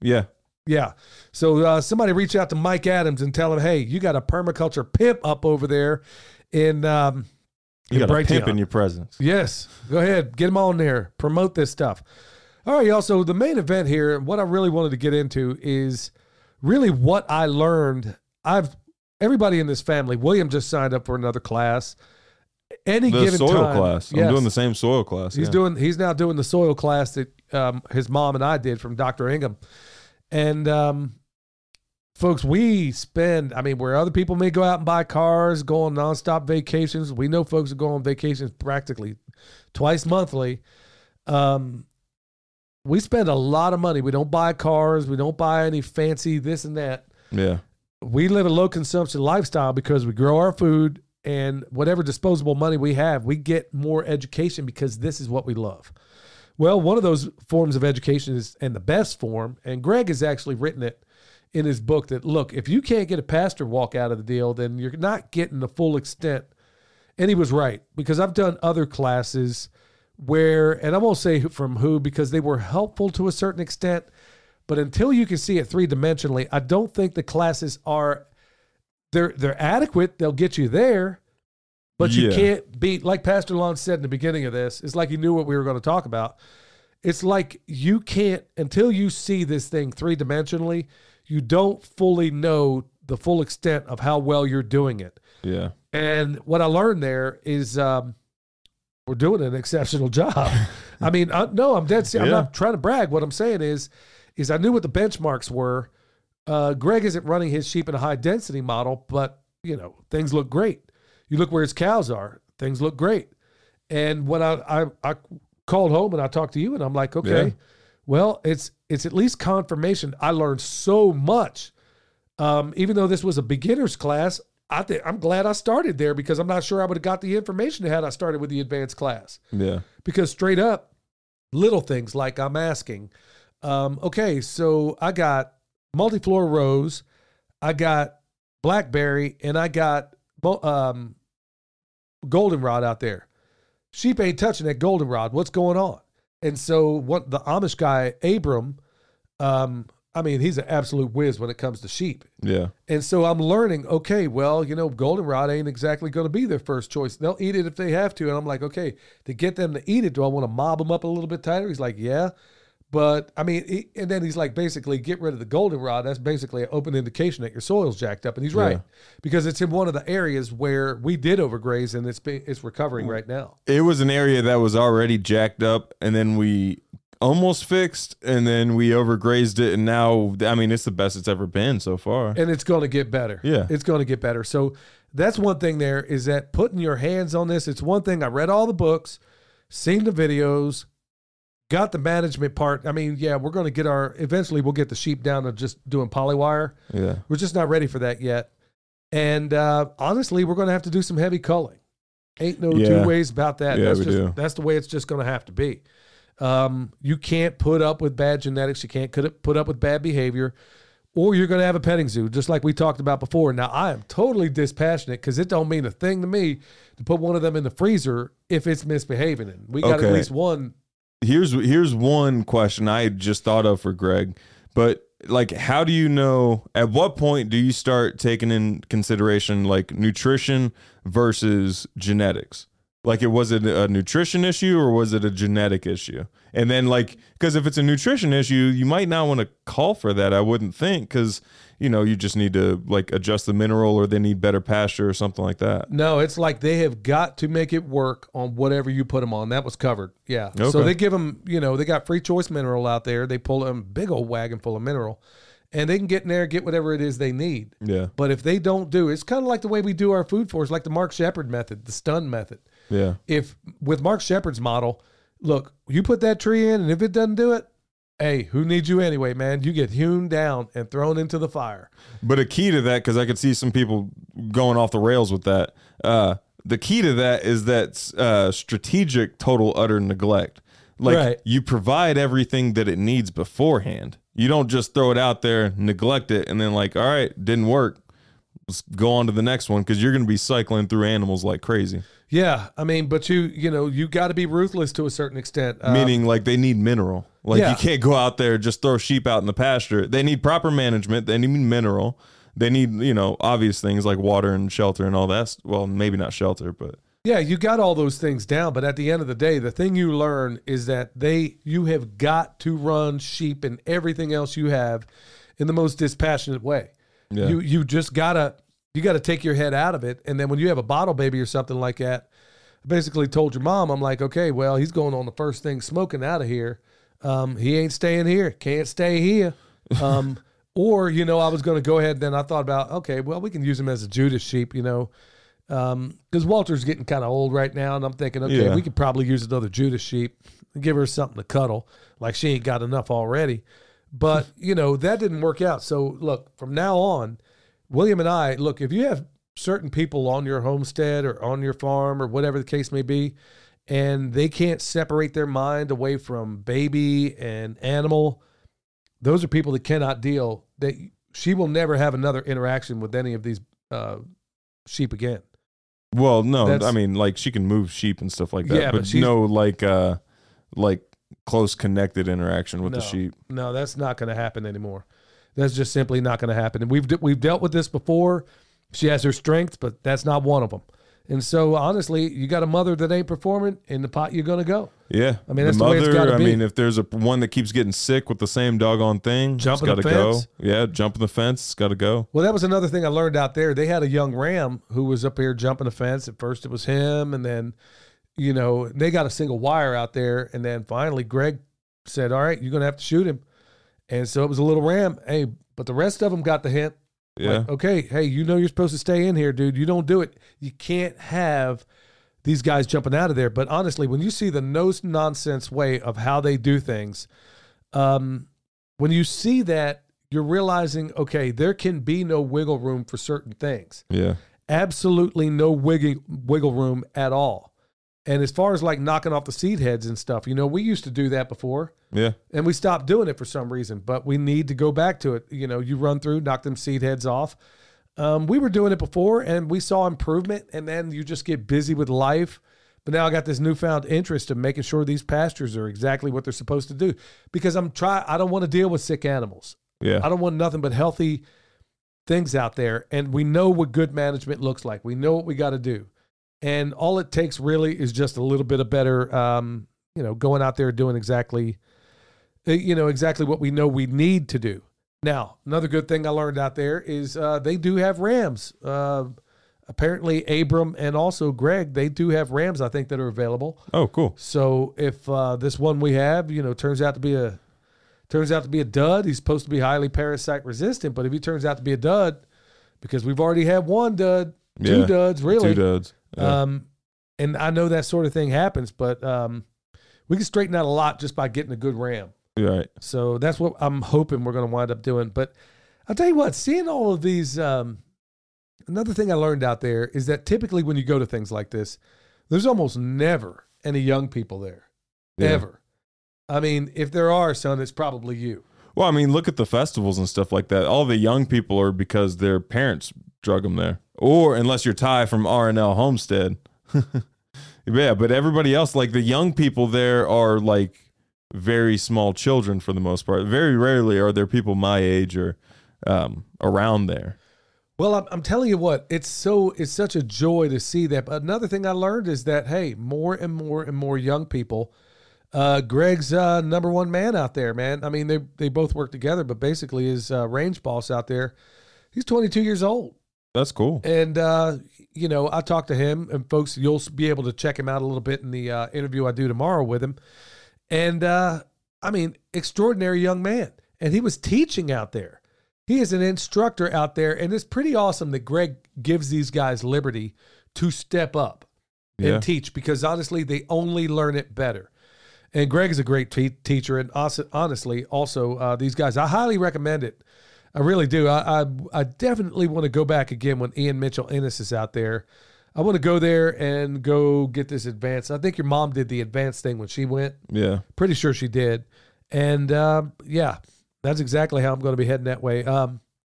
Yeah. So somebody reach out to Mike Adams and tell him, hey, you got a permaculture pimp up over there in you got a pimp in your presence. Yes. Go ahead. Get him on there. Promote this stuff. All right, y'all. So the main event here, what I really wanted to get into is really what I learned. Everybody in this family, William just signed up for another class. Any given soil time, class. I'm doing the same soil class. He's now doing the soil class that his mom and I did from Dr. Ingham. And folks, we spend, where other people may go out and buy cars, go on nonstop vacations. We know folks who go on vacations practically twice monthly. We spend a lot of money. We don't buy cars. We don't buy any fancy this and that. Yeah. We live a low consumption lifestyle because we grow our food, and whatever disposable money we have, we get more education because this is what we love. Well, one of those forms of education is, and the best form, and Greg has actually written it in his book, that, look, if you can't get a pastor walk out of the deal, then you're not getting the full extent. And he was right, because I've done other classes where, and I won't say from who, because they were helpful to a certain extent, but until you can see it three-dimensionally, I don't think the classes are, they're adequate. They'll get you there, But you Yeah. can't beat, like Pastor Lon said in the beginning of this, it's like he knew what we were going to talk about. It's like you can't, until you see this thing three-dimensionally, you don't fully know the full extent of how well you're doing it. Yeah. And what I learned there is we're doing an exceptional job. I mean, no, I'm dead serious. I'm Yeah. not trying to brag. What I'm saying is I knew what the benchmarks were. Greg isn't running his sheep in a high-density model, but, things look great. You look where his cows are, things look great. And when I called home and I talked to you, and I'm like, okay, Yeah. well, it's at least confirmation. I learned so much. Even though this was a beginner's class, I'm glad I started there because I'm not sure I would have got the information had I started with the advanced class. Yeah. Because straight up, little things like I'm asking, okay, so I got multi-floor rows, I got blackberry, and I got goldenrod out there. Sheep ain't touching that goldenrod. What's going on? And so what the Amish guy, Abram, he's an absolute whiz when it comes to sheep. Yeah. And so I'm learning, okay, well, goldenrod ain't exactly going to be their first choice. They'll eat it if they have to. And I'm like, okay, to get them to eat it, do I want to mob them up a little bit tighter? He's like, yeah. But, and then he's like, basically, get rid of the goldenrod. That's basically an open indication that your soil's jacked up. And he's right. Yeah. Because it's in one of the areas where we did overgraze, and it's recovering right now. It was an area that was already jacked up, and then we almost fixed, and then we overgrazed it, and now, it's the best it's ever been so far. And it's going to get better. Yeah. It's going to get better. So that's one thing there is that putting your hands on this, it's one thing. I read all the books, seen the videos, got the management part. We're going to eventually we'll get the sheep down to just doing polywire. Yeah. We're just not ready for that yet. And honestly, we're going to have to do some heavy culling. Ain't no two ways about that. Yeah, That's the way it's just going to have to be. You can't put up with bad genetics. You can't put up with bad behavior, or you're going to have a petting zoo, just like we talked about before. Now, I am totally dispassionate because it don't mean a thing to me to put one of them in the freezer if it's misbehaving. And we got at least one. Here's one question I just thought of for Greg, but how do you know, at what point do you start taking in consideration nutrition versus genetics? Was it a nutrition issue or was it a genetic issue? And then because if it's a nutrition issue, you might not want to call for that, I wouldn't think, because, you just need to adjust the mineral, or they need better pasture or something like that. No, it's like they have got to make it work on whatever you put them on. That was covered. Yeah. Okay. So they give them, they got free choice mineral out there. They pull them big old wagon full of mineral, and they can get in there, get whatever it is they need. Yeah. But if they don't do, it's kind of like the way we do our food forest, like the Mark Shepard method, the stun method. Yeah. If with Mark Shepard's model, look, you put that tree in, and if it doesn't do it, hey, who needs you anyway, man? You get hewn down and thrown into the fire. But a key to that, because I could see some people going off the rails with that, the key to that is that strategic total utter neglect. Right. You provide everything that it needs beforehand. You don't just throw it out there, neglect it, and then all right, didn't work. Let's go on to the next one, because you're going to be cycling through animals like crazy. Yeah, but you got to be ruthless to a certain extent. Meaning they need mineral. You can't go out there just throw sheep out in the pasture. They need proper management. They need mineral. They need, obvious things like water and shelter and all that. Well, maybe not shelter, but yeah, you got all those things down. But at the end of the day, the thing you learn is that you have got to run sheep and everything else you have in the most dispassionate way. Yeah. You just gotta take your head out of it. And then when you have a bottle baby or something like that, I basically told your mom, I'm like, okay, well, he's going on the first thing smoking out of here. He ain't staying here. Can't stay here. Or, I was going to go ahead, then I thought about, okay, well, we can use him as a Judas sheep, because Walter's getting kind of old right now. And I'm thinking, okay, we could probably use another Judas sheep and give her something to cuddle. Like she ain't got enough already. But, that didn't work out. So look, from now on, William and I, look, if you have certain people on your homestead or on your farm or whatever the case may be, and they can't separate their mind away from baby and animal, those are people that cannot deal. That she will never have another interaction with any of these sheep again. Well, no, she can move sheep and stuff like that, Yeah, but no close connected interaction with the sheep. No, that's not going to happen anymore. That's just simply not going to happen. And we've dealt with this before. She has her strengths, but that's not one of them. And so, honestly, you got a mother that ain't performing, in the pot you're going to go. Yeah. I mean, that's the way it's gotta be. I mean, if there's one that keeps getting sick with the same doggone thing, Jumping it's got to the go. fence. Yeah, jumping the fence, it's got to go. Well, that was another thing I learned out there. They had a young ram who was up here jumping the fence. At first, it was him, and then, they got a single wire out there, and then finally, Greg said, "All right, you're going to have to shoot him." And so it was a little ram. Hey, but the rest of them got the hint. Yeah. Like, okay, hey, you're supposed to stay in here, dude. You don't do it. You can't have these guys jumping out of there. But honestly, when you see the no-nonsense way of how they do things, when you see that, you're realizing, okay, there can be no wiggle room for certain things. Yeah. Absolutely no wiggle room at all. And as far as like knocking off the seat heads and stuff, we used to do that before. Yeah. And we stopped doing it for some reason, but we need to go back to it. You run through, knock them seat heads off. We were doing it before and we saw improvement, and then you just get busy with life. But now I got this newfound interest in making sure these pastures are exactly what they're supposed to do, because I don't want to deal with sick animals. Yeah. I don't want nothing but healthy things out there. And we know what good management looks like. We know what we got to do. And all it takes really is just a little bit of better, going out there doing exactly what we know we need to do. Now, another good thing I learned out there is they do have rams. Apparently, Abram and also Greg, they do have rams, I think, that are available. Oh, cool. So if this one we have, turns out to be a dud, he's supposed to be highly parasite resistant. But if he turns out to be a dud, because we've already had one dud, two duds, really. Two duds. Yeah. And I know that sort of thing happens, but we can straighten out a lot just by getting a good ram. Right. So that's what I'm hoping we're going to wind up doing. But I'll tell you what, seeing all of these, another thing I learned out there is that typically when you go to things like this, there's almost never any young people there, ever. I mean, if there are, son, it's probably you. Well, I mean, look at the festivals and stuff like that. All the young people are because their parents drug them there. Or unless you're Ty from R&L Homestead. Yeah, but everybody else, like the young people there are like very small children for the most part. Very rarely are there people my age or around there. Well, I'm telling you what, it's such a joy to see that. But another thing I learned is that, hey, more and more and more young people, Greg's number one man out there, man. I mean, they both work together, but basically his range boss out there, he's 22 years old. That's cool. And, I talked to him, and folks, you'll be able to check him out a little bit in the interview I do tomorrow with him. And, extraordinary young man. And he was teaching out there. He is an instructor out there, and it's pretty awesome that Greg gives these guys liberty to step up and teach, because honestly, they only learn it better. And Greg is a great teacher, and honestly, also these guys, I highly recommend it. I really do. I definitely want to go back again when Ian Mitchell Ennis is out there. I want to go there and go get this advanced. I think your mom did the advanced thing when she went. Yeah. Pretty sure she did. And, that's exactly how I'm going to be heading that way. I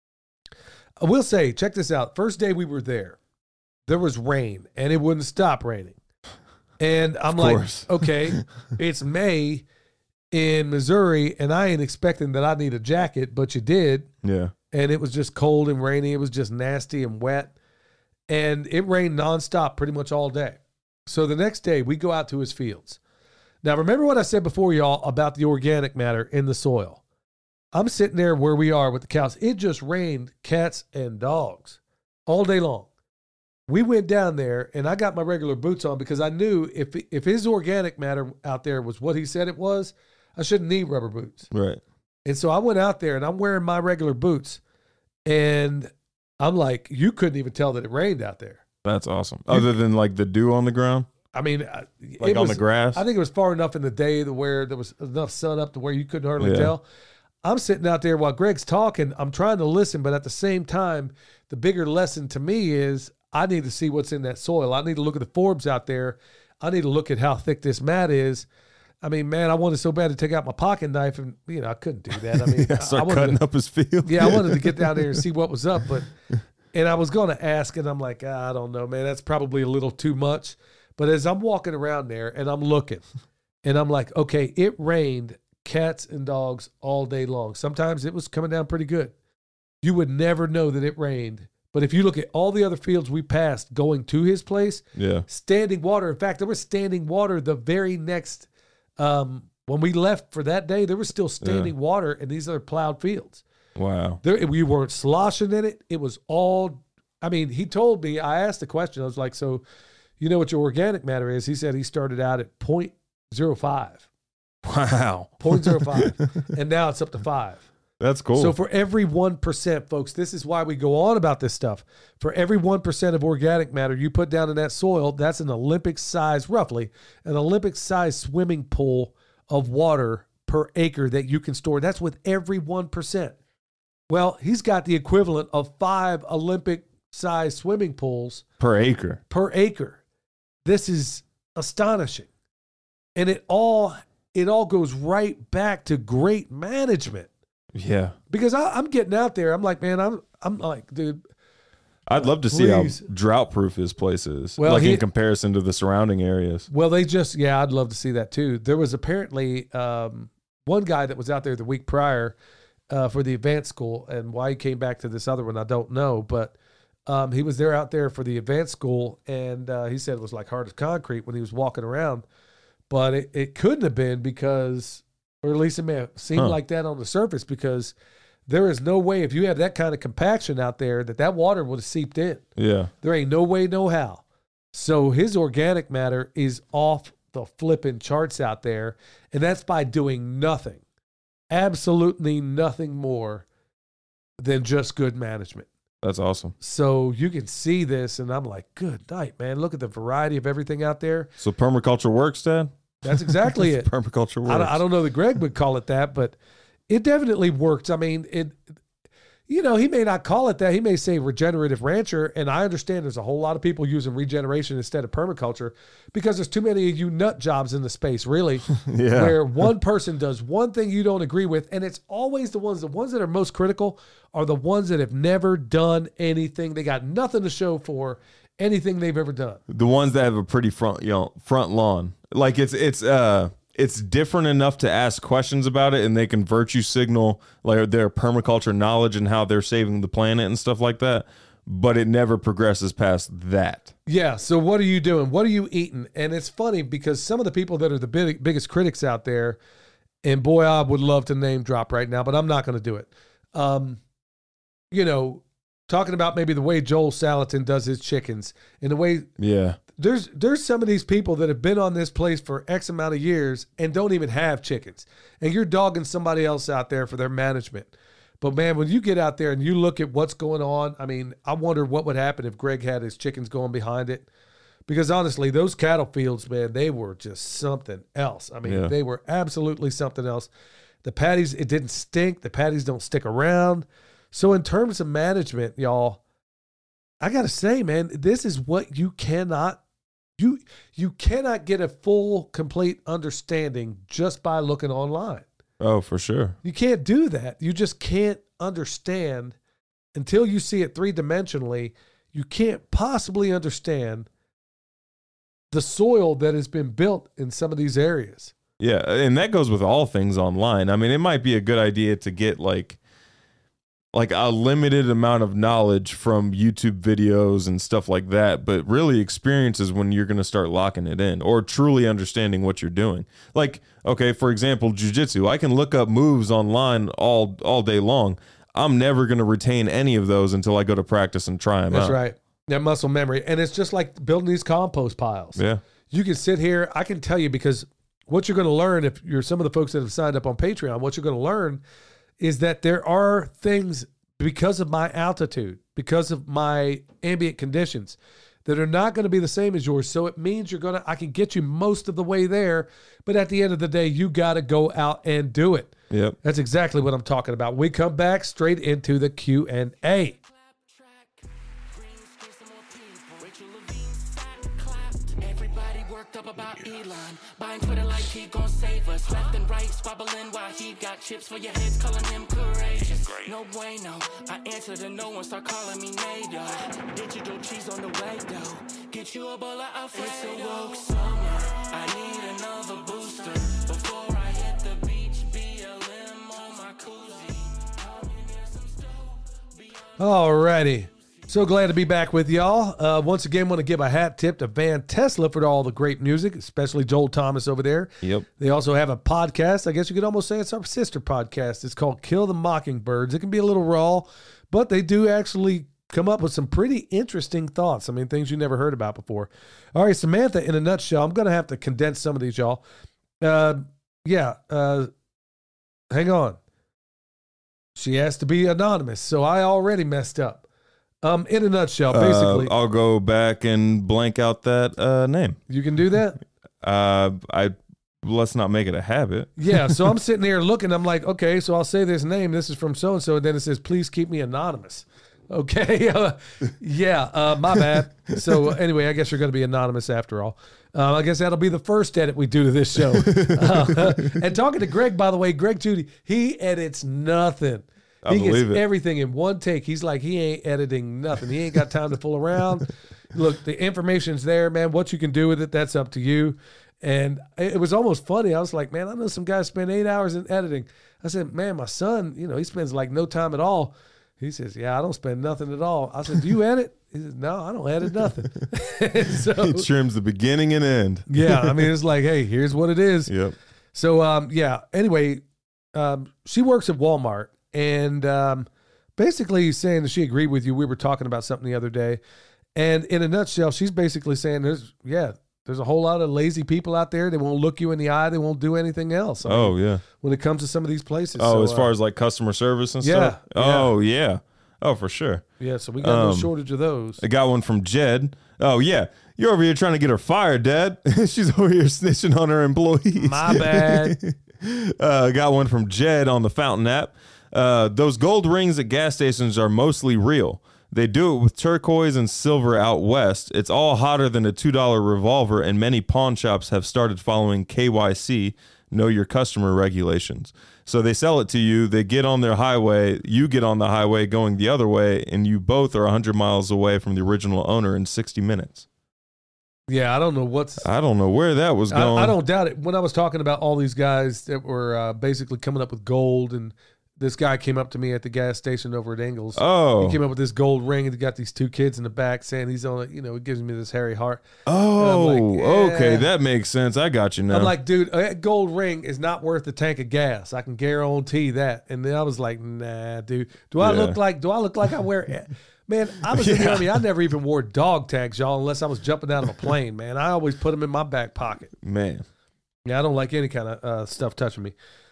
will say, check this out. First day we were there was rain, and it wouldn't stop raining. And I'm like, okay, it's May in Missouri, and I ain't expecting that I need a jacket, but you did. Yeah. And it was just cold and rainy. It was just nasty and wet. And it rained nonstop pretty much all day. So the next day, we go out to his fields. Now, remember what I said before, y'all, about the organic matter in the soil. I'm sitting there where we are with the cows. It just rained cats and dogs all day long. We went down there, and I got my regular boots on because I knew if his organic matter out there was what he said it was, I shouldn't need rubber boots. Right. And so I went out there, and I'm wearing my regular boots, and I'm like, you couldn't even tell that it rained out there. That's awesome. Other than like the dew on the ground? I mean, like on the grass? I think it was far enough in the day to where there was enough sun up to where you couldn't hardly tell. I'm sitting out there while Greg's talking. I'm trying to listen, but at the same time, the bigger lesson to me is I need to see what's in that soil. I need to look at the forbs out there. I need to look at how thick this mat is. I mean, man, I wanted so bad to take out my pocket knife, and I couldn't do that. I mean, start cutting up his field. Yeah, I wanted to get down there and see what was up, and I was going to ask, and I'm like, I don't know, man, that's probably a little too much. But as I'm walking around there and I'm looking, and I'm like, okay, it rained cats and dogs all day long. Sometimes it was coming down pretty good. You would never know that it rained But if you look at all the other fields we passed going to his place, Yeah. standing water. In fact, there was standing water the very next, when we left for that day, there was still standing water in these other plowed fields. Wow. We weren't sloshing in it. It was all, I mean, he told me, I asked the question, I was like, so you know what your organic matter is? He said he started out at 0.05. Wow. 0.05. And now it's up to 5. That's cool. So for every 1%, folks, this is why we go on about this stuff. For every 1% of organic matter you put down in that soil, that's an Olympic size, roughly, an Olympic size swimming pool of water per acre that you can store. That's with every 1%. Well, he's got the equivalent of 5 Olympic size swimming pools per acre. This is astonishing. And it all goes right back to great management. Yeah. Because I'm getting out there. I'm like, man, I'm like, dude. I'd love to see how Please. drought proof his place is, Well, in comparison to the surrounding areas. Well, I'd love to see that too. There was apparently one guy that was out there the week prior for the advanced school, and why he came back to this other one, I don't know, but he was out there for the advanced school, and he said it was like hard as concrete when he was walking around, but it couldn't have been because, or at least it may have seemed like that on the surface, because there is no way, if you have that kind of compaction out there, that water would have seeped in. Yeah. There ain't no way, no how. So his organic matter is off the flipping charts out there, and that's by doing nothing, absolutely nothing more than just good management. That's awesome. So you can see this, and I'm like, good night, man. Look at the variety of everything out there. So permaculture works, Dad? That's exactly it. Permaculture works. I don't know that Greg would call it that, but it definitely works. I mean, he may not call it that. He may say regenerative rancher, and I understand there's a whole lot of people using regeneration instead of permaculture because there's too many of you nut jobs in the space, really, Yeah. where one person does one thing you don't agree with, and it's always the ones that are most critical are the ones that have never done anything. They got nothing to show for anything they've ever done. The ones that have a pretty front lawn. Like it's different enough to ask questions about it, and they can virtue signal like their permaculture knowledge and how they're saving the planet and stuff like that. But it never progresses past that. Yeah. So what are you doing? What are you eating? And it's funny because some of the people that are the biggest critics out there, and boy, I would love to name drop right now, but I'm not going to do it. Talking about maybe the way Joel Salatin does his chickens and the way there's some of these people that have been on this place for X amount of years and don't even have chickens. And you're dogging somebody else out there for their management. But man, when you get out there and you look at what's going on, I mean, I wonder what would happen if Greg had his chickens going behind it. Because honestly, those cattle fields, man, they were just something else. I mean, they were absolutely something else. The patties, it didn't stink. The patties don't stick around. So in terms of management, y'all, I got to say, man, this is what you cannot get a full, complete understanding just by looking online. Oh, for sure. You can't do that. You just can't understand until you see it 3-dimensionally. You can't possibly understand the soil that has been built in some of these areas. Yeah, and that goes with all things online. I mean, it might be a good idea to get like a limited amount of knowledge from YouTube videos and stuff like that, but really experience is when you're going to start locking it in or truly understanding what you're doing. Like, okay, for example, jiu-jitsu, I can look up moves online all day long. I'm never going to retain any of those until I go to practice and try them out. That's right. That muscle memory. And it's just like building these compost piles. Yeah. You can sit here, I can tell you, because what you're going to learn, if you're some of the folks that have signed up on Patreon, what you're going to learn is that there are things because of my altitude, because of my ambient conditions, that are not going to be the same as yours. So it means I can get you most of the way there, but at the end of the day, you got to go out and do it. Yep. That's exactly what I'm talking about. We come back straight into the Q&A. Up about Elon, buying Twitter like he gon' save us. Left and right, squabbling while he got chips for your heads, calling him courageous. No bueno, I answer to no one, start calling me NATO. Digital cheese on the way though. Get you a bowl of Alfredo. It's a woke summer, I need another booster. Before I hit the beach, BLM on my koozie. Alrighty. So glad to be back with y'all. Once again, want to give a hat tip to Van Tesla for all the great music, especially Joel Thomas over there. Yep. They also have a podcast. I guess you could almost say it's our sister podcast. It's called Kill the Mockingbirds. It can be a little raw, but they do actually come up with some pretty interesting thoughts. I mean, things you never heard about before. All right, Samantha, in a nutshell, I'm going to have to condense some of these, y'all. Hang on. She has to be anonymous, so I already messed up. In a nutshell, basically. I'll go back and blank out that name. You can do that? Let's not make it a habit. Yeah, so I'm sitting here looking. I'm like, okay, so I'll say this name. This is from so-and-so, and then it says, please keep me anonymous. Okay, my bad. So anyway, I guess you're going to be anonymous after all. I guess that'll be the first edit we do to this show. And talking to Greg, by the way, Greg Judy, he edits nothing. He gets everything in one take. He's like, he ain't editing nothing. He ain't got time to fool around. Look, the information's there, man. What you can do with it, that's up to you. And it was almost funny. I was like, man, I know some guys spend 8 hours in editing. I said, man, my son, he spends like no time at all. He says, yeah, I don't spend nothing at all. I said, do you edit? He says, no, I don't edit nothing. So, he trims the beginning and end. Yeah, I mean, it's like, hey, here's what it is. Yep. So, anyway, she works at Walmart. And basically saying that she agreed with you. We were talking about something the other day. And in a nutshell, she's basically saying there's a whole lot of lazy people out there. They won't look you in the eye. They won't do anything else. I mean, when it comes to some of these places. Oh, so, as far as like customer service and stuff? Oh, yeah. Oh, for sure. Yeah, so we got no shortage of those. I got one from Jed. Oh, yeah. You're over here trying to get her fired, Dad. She's over here snitching on her employees. My bad. I got one from Jed on the Fountain app. Those gold rings at gas stations are mostly real. They do it with turquoise and silver out west. It's all hotter than a $2 revolver, and many pawn shops have started following KYC, know your customer regulations. So they sell it to you, they get on their highway, you get on the highway going the other way, and you both are 100 miles away from the original owner in 60 minutes. Yeah, I don't know where that was going. I don't doubt it. When I was talking about all these guys that were basically coming up with gold, and this guy came up to me at the gas station over at Ingles. Oh. He came up with this gold ring, and he got these two kids in the back saying he's on it. It gives me this hairy heart. Oh, like, okay. That makes sense. I got you now. I'm like, dude, that gold ring is not worth a tank of gas. I can guarantee that. And then I was like, nah, dude. Do I look like I wear... Man, I was in the Army. I never even wore dog tags, y'all, unless I was jumping out of a plane, man. I always put them in my back pocket. Man. Yeah, I don't like any kind of stuff touching me.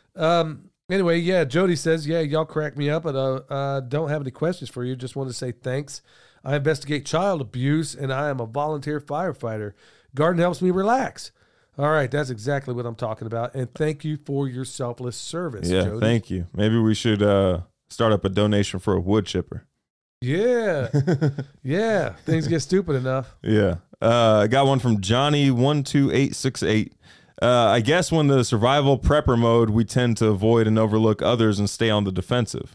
Anyway, yeah, Jody says, yeah, y'all crack me up, but don't have any questions for you. Just want to say thanks. I investigate child abuse, and I am a volunteer firefighter. Garden helps me relax. All right, that's exactly what I'm talking about. And thank you for your selfless service, Jody. Thank you. Maybe we should start up a donation for a wood chipper. Yeah. Yeah, things get stupid enough. Yeah. I got one from Johnny12868. I guess when the survival prepper mode, we tend to avoid and overlook others and stay on the defensive.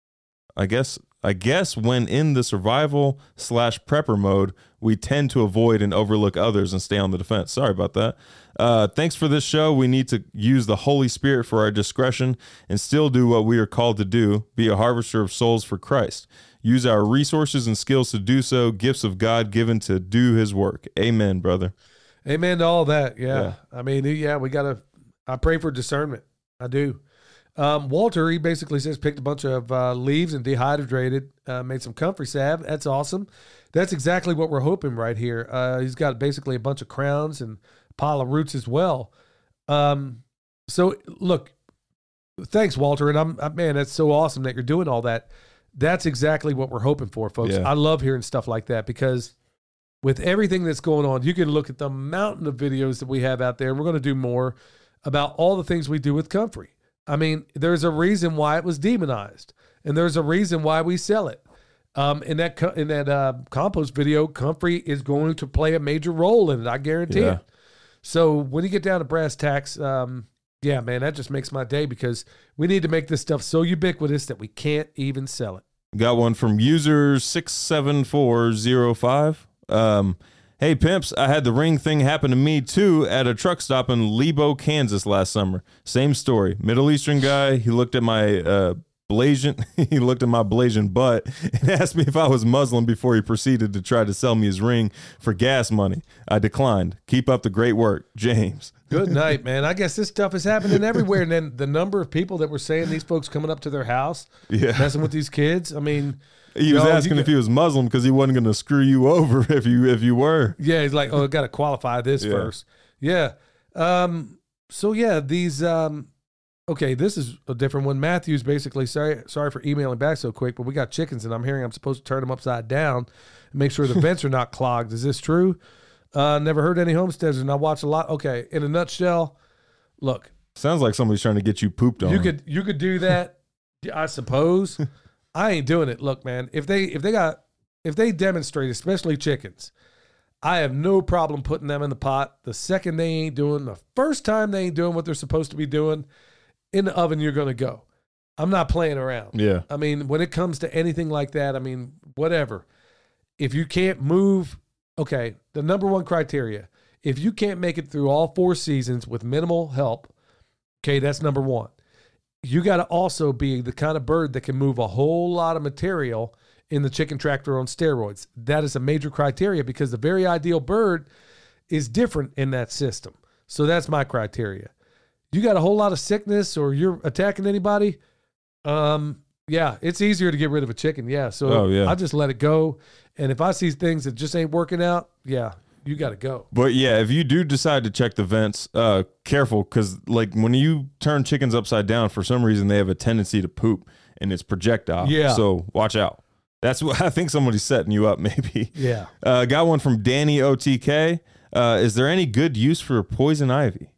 I guess when in the survival / prepper mode, we tend to avoid and overlook others and stay on the defense. Sorry about that. Thanks for this show. We need to use the Holy Spirit for our discretion and still do what we are called to do, be a harvester of souls for Christ. Use our resources and skills to do so, gifts of God given to do his work. Amen, brother. Amen to all that. Yeah. I mean, I pray for discernment. I do. Walter, he basically says, picked a bunch of leaves and dehydrated, made some comfrey salve. That's awesome. That's exactly what we're hoping right here. He's got basically a bunch of crowns and a pile of roots as well. So look, thanks, Walter. And man, that's so awesome that you're doing all that. That's exactly what we're hoping for, folks. Yeah. I love hearing stuff like that because with everything that's going on, you can look at the mountain of videos that we have out there, and we're going to do more about all the things we do with comfrey. I mean, there's a reason why it was demonized, and there's a reason why we sell it. In that compost video, comfrey is going to play a major role in it. I guarantee it. So when you get down to brass tacks, yeah, man, that just makes my day because we need to make this stuff so ubiquitous that we can't even sell it. Got one from user 67405. Hey, pimps, I had the ring thing happen to me, too, at a truck stop in Lebo, Kansas last summer. Same story. Middle Eastern guy. He looked at my he looked at my blazing butt and asked me if I was Muslim before he proceeded to try to sell me his ring for gas money. I declined. Keep up the great work, James. Good night, man. I guess this stuff is happening everywhere. And then the number of people that were saying these folks coming up to their house, messing with these kids. I mean, he was asking if he was Muslim because he wasn't going to screw you over if you were. Yeah, he's like, oh, I got to qualify this first. Yeah. So yeah, these. Okay, this is a different one. Matthew's basically sorry for emailing back so quick, but we got chickens, and I'm hearing I'm supposed to turn them upside down and make sure the vents are not clogged. Is this true? Never heard any homesteaders, and I watch a lot. Okay, in a nutshell, look. Sounds like somebody's trying to get you pooped on. You could do that, I suppose. I ain't doing it. Look, man, if they demonstrate, especially chickens, I have no problem putting them in the pot. The second the first time they ain't doing what they're supposed to be doing, in the oven, you're going to go. I'm not playing around. Yeah. I mean, when it comes to anything like that, I mean, whatever. If you can't move, okay, the number one criteria, if you can't make it through all 4 seasons with minimal help, okay, that's number one. You got to also be the kind of bird that can move a whole lot of material in the chicken tractor on steroids. That is a major criteria because the very ideal bird is different in that system. So that's my criteria. You got a whole lot of sickness or you're attacking anybody, yeah, it's easier to get rid of a chicken. Yeah. So I just let it go. And if I see things that just ain't working out, yeah, you got to go. But yeah, if you do decide to check the vents, careful, because like when you turn chickens upside down, for some reason they have a tendency to poop and it's projectile. Yeah. So watch out. That's what I think somebody's setting you up, maybe. Yeah. Got one from Danny OTK. Is there any good use for poison ivy?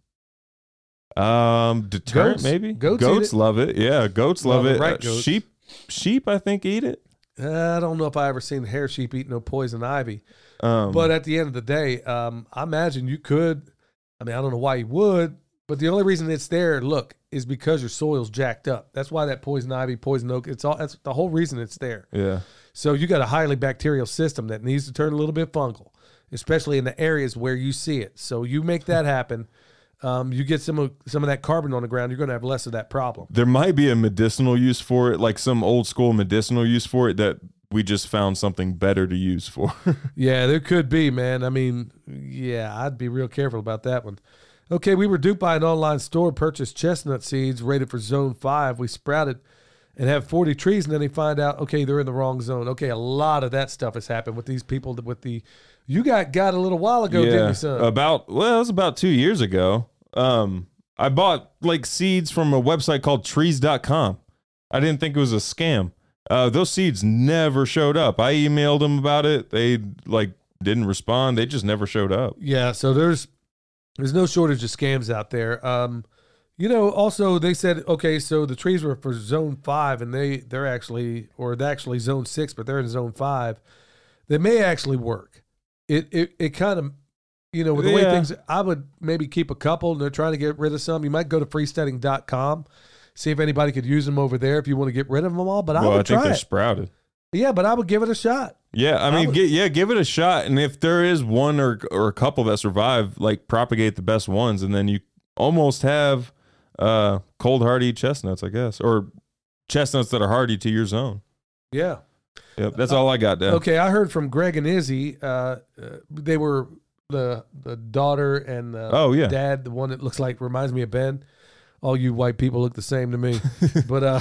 Deterrent, Goats. maybe. Goats love it. Yeah, goats love it. Right, goats. Sheep, I think, eat it. I don't know if I ever seen hair sheep eat no poison ivy. But at the end of the day, I imagine you could. I mean, I don't know why you would, but the only reason it's there, look, is because your soil's jacked up. That's why that poison ivy, poison oak, that's the whole reason it's there. Yeah. So you got a highly bacterial system that needs to turn a little bit fungal, especially in the areas where you see it. So you make that happen. You get some of that carbon on the ground, you're going to have less of that problem. There might be a medicinal use for it, like some old school medicinal use for it that we just found something better to use for. Yeah, there could be, man. I mean, yeah, I'd be real careful about that one. Okay, we were duped by an online store, purchased chestnut seeds rated for zone 5. We sprouted and have 40 trees, and then they find out, okay, they're in the wrong zone. Okay, a lot of that stuff has happened with these people you got a little while ago, didn't you, son? It was about 2 years ago. I bought like seeds from a website called trees.com. I didn't think it was a scam. Those seeds never showed up. I emailed them about it. They didn't respond. They just never showed up. Yeah. So there's no shortage of scams out there. Also they said, okay, so the trees were for zone 5 and they're actually zone 6, but they're in zone 5. They may actually work. It kind of, with the way things, I would maybe keep a couple and they're trying to get rid of some. You might go to freesteading.com, see if anybody could use them over there if you want to get rid of them all. But I would try. I think they're sprouted. Yeah, but I would give it a shot. Yeah, I mean, give it a shot. And if there is one or a couple that survive, propagate the best ones. And then you almost have cold hardy chestnuts, I guess, or chestnuts that are hardy to your zone. Yeah. Yep, that's all I got down. Okay, I heard from Greg and Izzy. They were the daughter and dad, the one that reminds me of Ben. All you white people look the same to me. But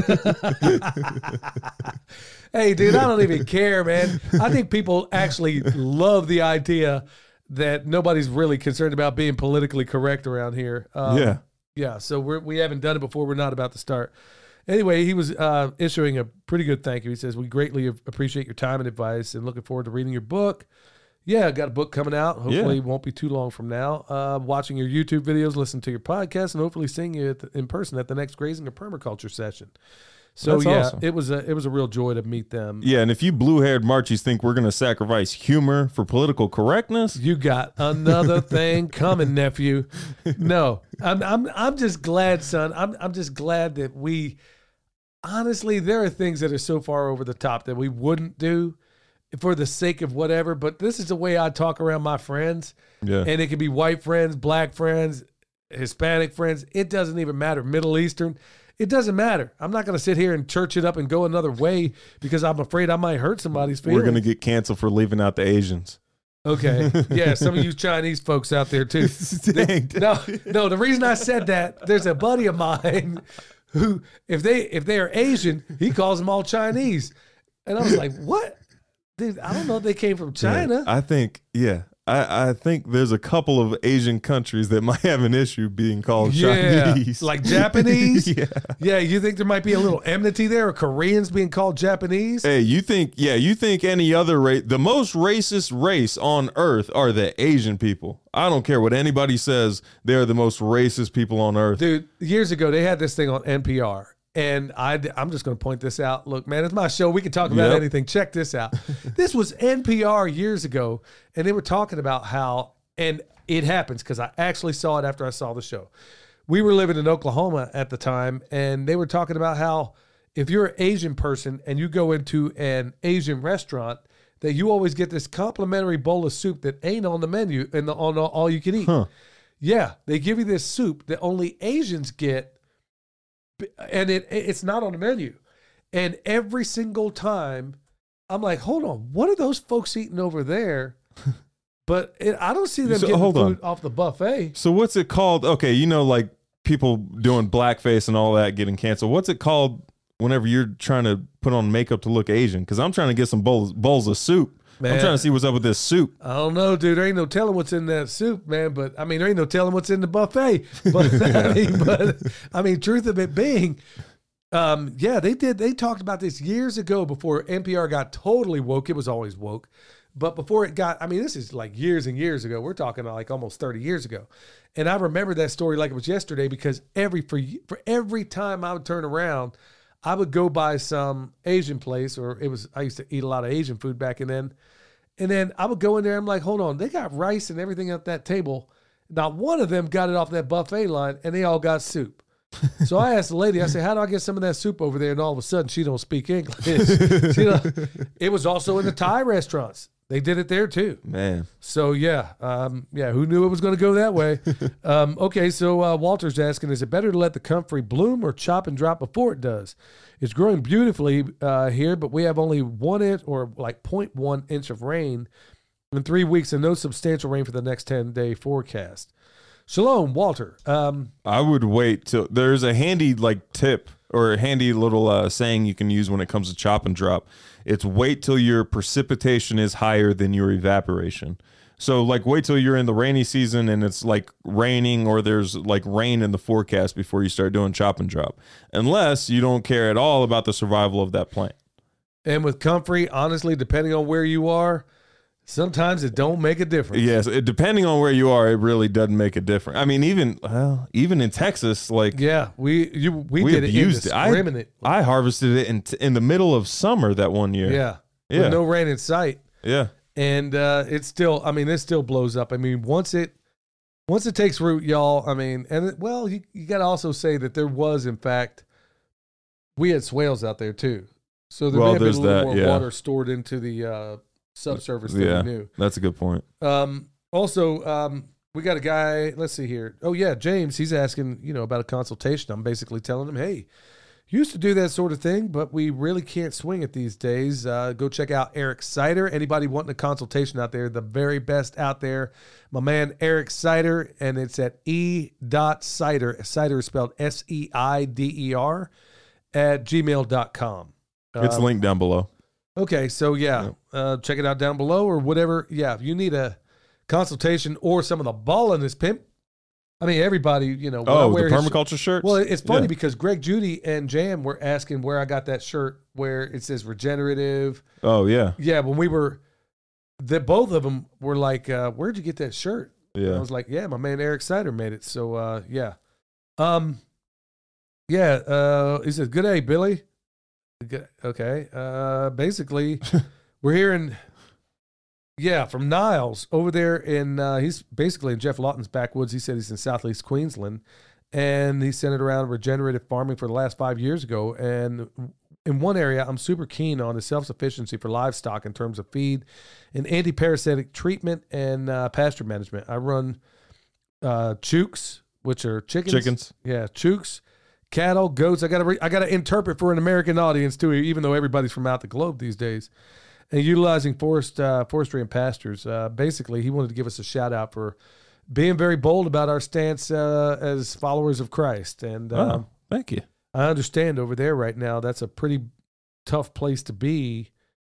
hey, dude, I don't even care, man. I think people actually love the idea that nobody's really concerned about being politically correct around here. Yeah. So we haven't done it before. We're not about to start. Anyway, he was issuing a pretty good thank you. He says, we greatly appreciate your time and advice and looking forward to reading your book. Yeah, I got a book coming out. Hopefully it won't be too long from now. Watching your YouTube videos, listening to your podcast, and hopefully seeing you in person at the next grazing or permaculture session. So awesome. It was a real joy to meet them. Yeah, and if you blue-haired Marchies think we're going to sacrifice humor for political correctness, you got another thing coming, nephew. No, I'm just glad, son. I'm just glad that honestly, there are things that are so far over the top that we wouldn't do for the sake of whatever, but this is the way I talk around my friends. Yeah. And it could be white friends, black friends, Hispanic friends. It doesn't even matter. Middle Eastern. It doesn't matter. I'm not going to sit here and church it up and go another way because I'm afraid I might hurt somebody's feelings. We're going to get canceled for leaving out the Asians. Okay. Yeah, some of you Chinese folks out there too. Dang. No, the reason I said that, there's a buddy of mine who, if they are Asian, he calls them all Chinese. And I was like, what? Dude, I don't know if they came from China. I think there's a couple of Asian countries that might have an issue being called Chinese. Like Japanese? Yeah. You think there might be a little enmity there, or Koreans being called Japanese? Hey, you think any other race, the most racist race on earth are the Asian people. I don't care what anybody says, they're the most racist people on earth. Dude, years ago, they had this thing on NPR. And I'm just going to point this out. Look, man, it's my show. We can talk about anything. Check this out. This was NPR years ago, and they were talking about how, and it happens because I actually saw it after I saw the show. We were living in Oklahoma at the time, and they were talking about how if you're an Asian person and you go into an Asian restaurant, that you always get this complimentary bowl of soup that ain't on the menu and on all you can eat. Huh. Yeah, they give you this soup that only Asians get. And it's not on the menu. And every single time, I'm like, hold on, what are those folks eating over there? But I don't see them getting food off the buffet. So what's it called? Okay, like people doing blackface and all that getting canceled. What's it called whenever you're trying to put on makeup to look Asian? Because I'm trying to get some bowls of soup. Man, I'm trying to see what's up with this soup. I don't know, dude. There ain't no telling what's in that soup, man. But I mean, there ain't no telling what's in the buffet. But I mean, truth of it being, they did. They talked about this years ago before NPR got totally woke. It was always woke, but before it got, I mean, this is like years and years ago. We're talking like almost 30 years ago, and I remember that story like it was yesterday because for every time I would turn around, I would go by some Asian place, I used to eat a lot of Asian food back then. And then I would go in there, I'm like, hold on, they got rice and everything at that table. Not one of them got it off that buffet line, and they all got soup. So I asked the lady, I said, how do I get some of that soup over there? And all of a sudden, she don't speak English. It was also in the Thai restaurants. They did it there too. Man. So who knew it was going to go that way? Okay, so Walter's asking, is it better to let the comfrey bloom or chop and drop before it does? It's growing beautifully here, but we have only 1 inch or like 0.1 inch of rain in 3 weeks and no substantial rain for the next 10-day forecast. Shalom, Walter. I would wait till there's a handy tip or a handy little saying you can use when it comes to chop and drop. It's wait till your precipitation is higher than your evaporation. So wait till you're in the rainy season and it's raining or there's rain in the forecast before you start doing chop and drop, unless you don't care at all about the survival of that plant. And with comfrey, honestly, depending on where you are, sometimes it don't make a difference. Yes, depending on where you are, it really doesn't make a difference. I mean, even in Texas, we did abused it. I harvested it in the middle of summer that one year. Yeah, with no rain in sight. Yeah, and it still blows up. I mean, once it takes root, y'all. I mean, you got to also say that there was, in fact, we had swales out there too, so there may have been a little more water stored into the subsurface than we knew. That's a good point. Also, we got a guy, let's see here. Oh yeah, James, he's asking, about a consultation. I'm basically telling him, hey, used to do that sort of thing, but we really can't swing it these days. Go check out Eric Sider. Anybody wanting a consultation out there, the very best out there, my man Eric Sider, and it's at e.sider. Sider is spelled SEIDER at gmail.com. It's linked down below. Okay, so check it out down below or whatever. Yeah, if you need a consultation or some of the ball in this pimp, I mean, everybody, the permaculture shirts? Well, it's funny because Greg Judy and Jam were asking where I got that shirt where it says regenerative. Oh, yeah. Yeah, when both of them were like, where'd you get that shirt? Yeah. And I was like, yeah, my man Eric Sider made it. So, yeah. He says, good day, Billy. Okay. Basically, we're hearing, from Niles over there in, he's basically in Jeff Lawton's backwoods. He said he's in Southeast Queensland, and he centered around regenerative farming for the last 5 years ago. And in one area, I'm super keen on is self-sufficiency for livestock in terms of feed and anti-parasitic treatment and pasture management. I run chooks, which are chickens. Chickens. Yeah, chooks, cattle, goats. I got to interpret for an American audience too, even though everybody's from out the globe these days. And utilizing forestry and pastures. Basically, he wanted to give us a shout out for being very bold about our stance as followers of Christ. And thank you. I understand over there right now, that's a pretty tough place to be.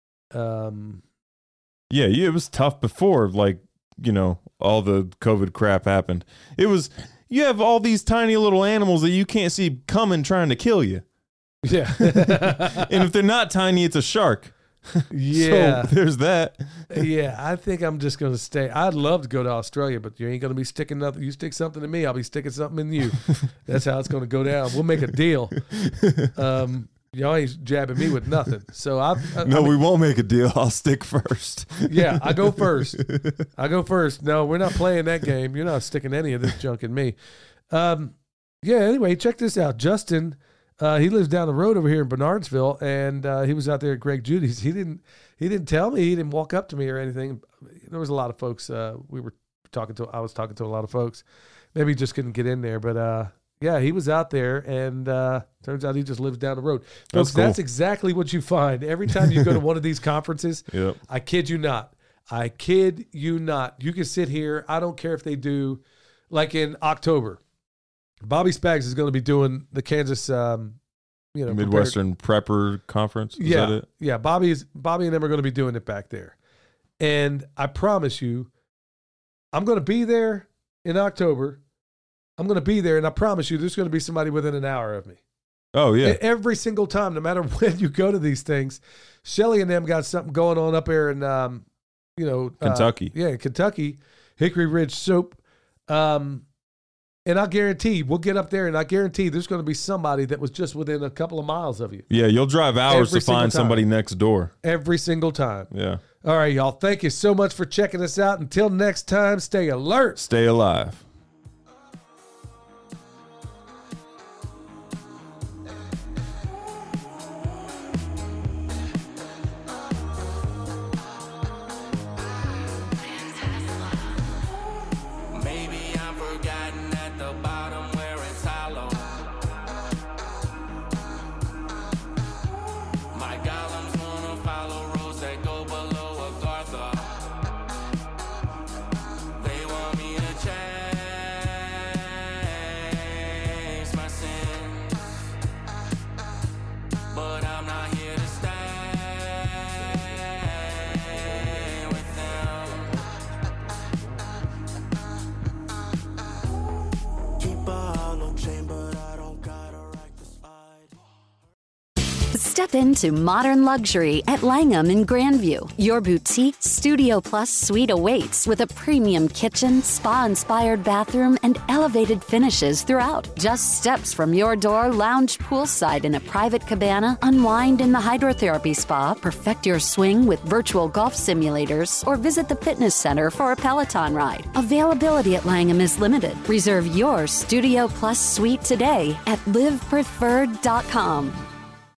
Yeah, it was tough before, like, all the COVID crap happened. You have all these tiny little animals that you can't see coming trying to kill you. Yeah. And if they're not tiny, it's a shark. Yeah. So there's that. Yeah, I think I'm just going to stay. I'd love to go to Australia, but you ain't going to be sticking nothing. You stick something in me, I'll be sticking something in you. That's how it's going to go down. We'll make a deal. Y'all ain't jabbing me with nothing. So we won't make a deal. I'll stick first. Yeah, I go first. No, we're not playing that game. You're not sticking any of this junk in me. Anyway, check this out. Justin, he lives down the road over here in Bernardsville, and he was out there at Greg Judy's. He didn't tell me. He didn't walk up to me or anything. There was a lot of folks I was talking to a lot of folks. Maybe he just couldn't get in there, but yeah, he was out there, and turns out he just lives down the road. Folks, That's cool. That's exactly what you find every time you go to one of these conferences. Yep. I kid you not. You can sit here. I don't care if they do, like in October, Bobby Spags is going to be doing the Kansas, Midwestern Prepper Conference. Is that it? Yeah. Bobby and them are going to be doing it back there. And I promise you, I'm going to be there in October. I'm going to be there, and I promise you there's going to be somebody within an hour of me. Oh, yeah. Every single time, no matter when you go to these things, Shelly and them got something going on up there in, Kentucky. In Kentucky, Hickory Ridge Soap. And I guarantee we'll get up there, and I guarantee there's going to be somebody that was just within a couple of miles of you. Yeah, you'll drive hours Every to find single time. somebody next door. Every single time. Yeah. All right, y'all. Thank you so much for checking us out. Until next time, stay alert. Stay alive. Maybe I'm forgotten at the bottom where it's hollow. My golems wanna follow roads that go below Agartha. They want me to chase my sins, but I'm not here to stay with them. Keep a hollow chain, but I don't got a right to slide. Step into modern luxury at Langham in Grandview. Your boutique Studio Plus suite awaits with a premium kitchen, spa-inspired bathroom, and elevated finishes throughout. Just steps from your door, lounge poolside in a private cabana, unwind in the hydrotherapy spa, perfect your swing with virtual golf simulators, or visit the fitness center for a Peloton ride. Availability at Langham is limited. Reserve your Studio Plus suite today at livepreferred.com.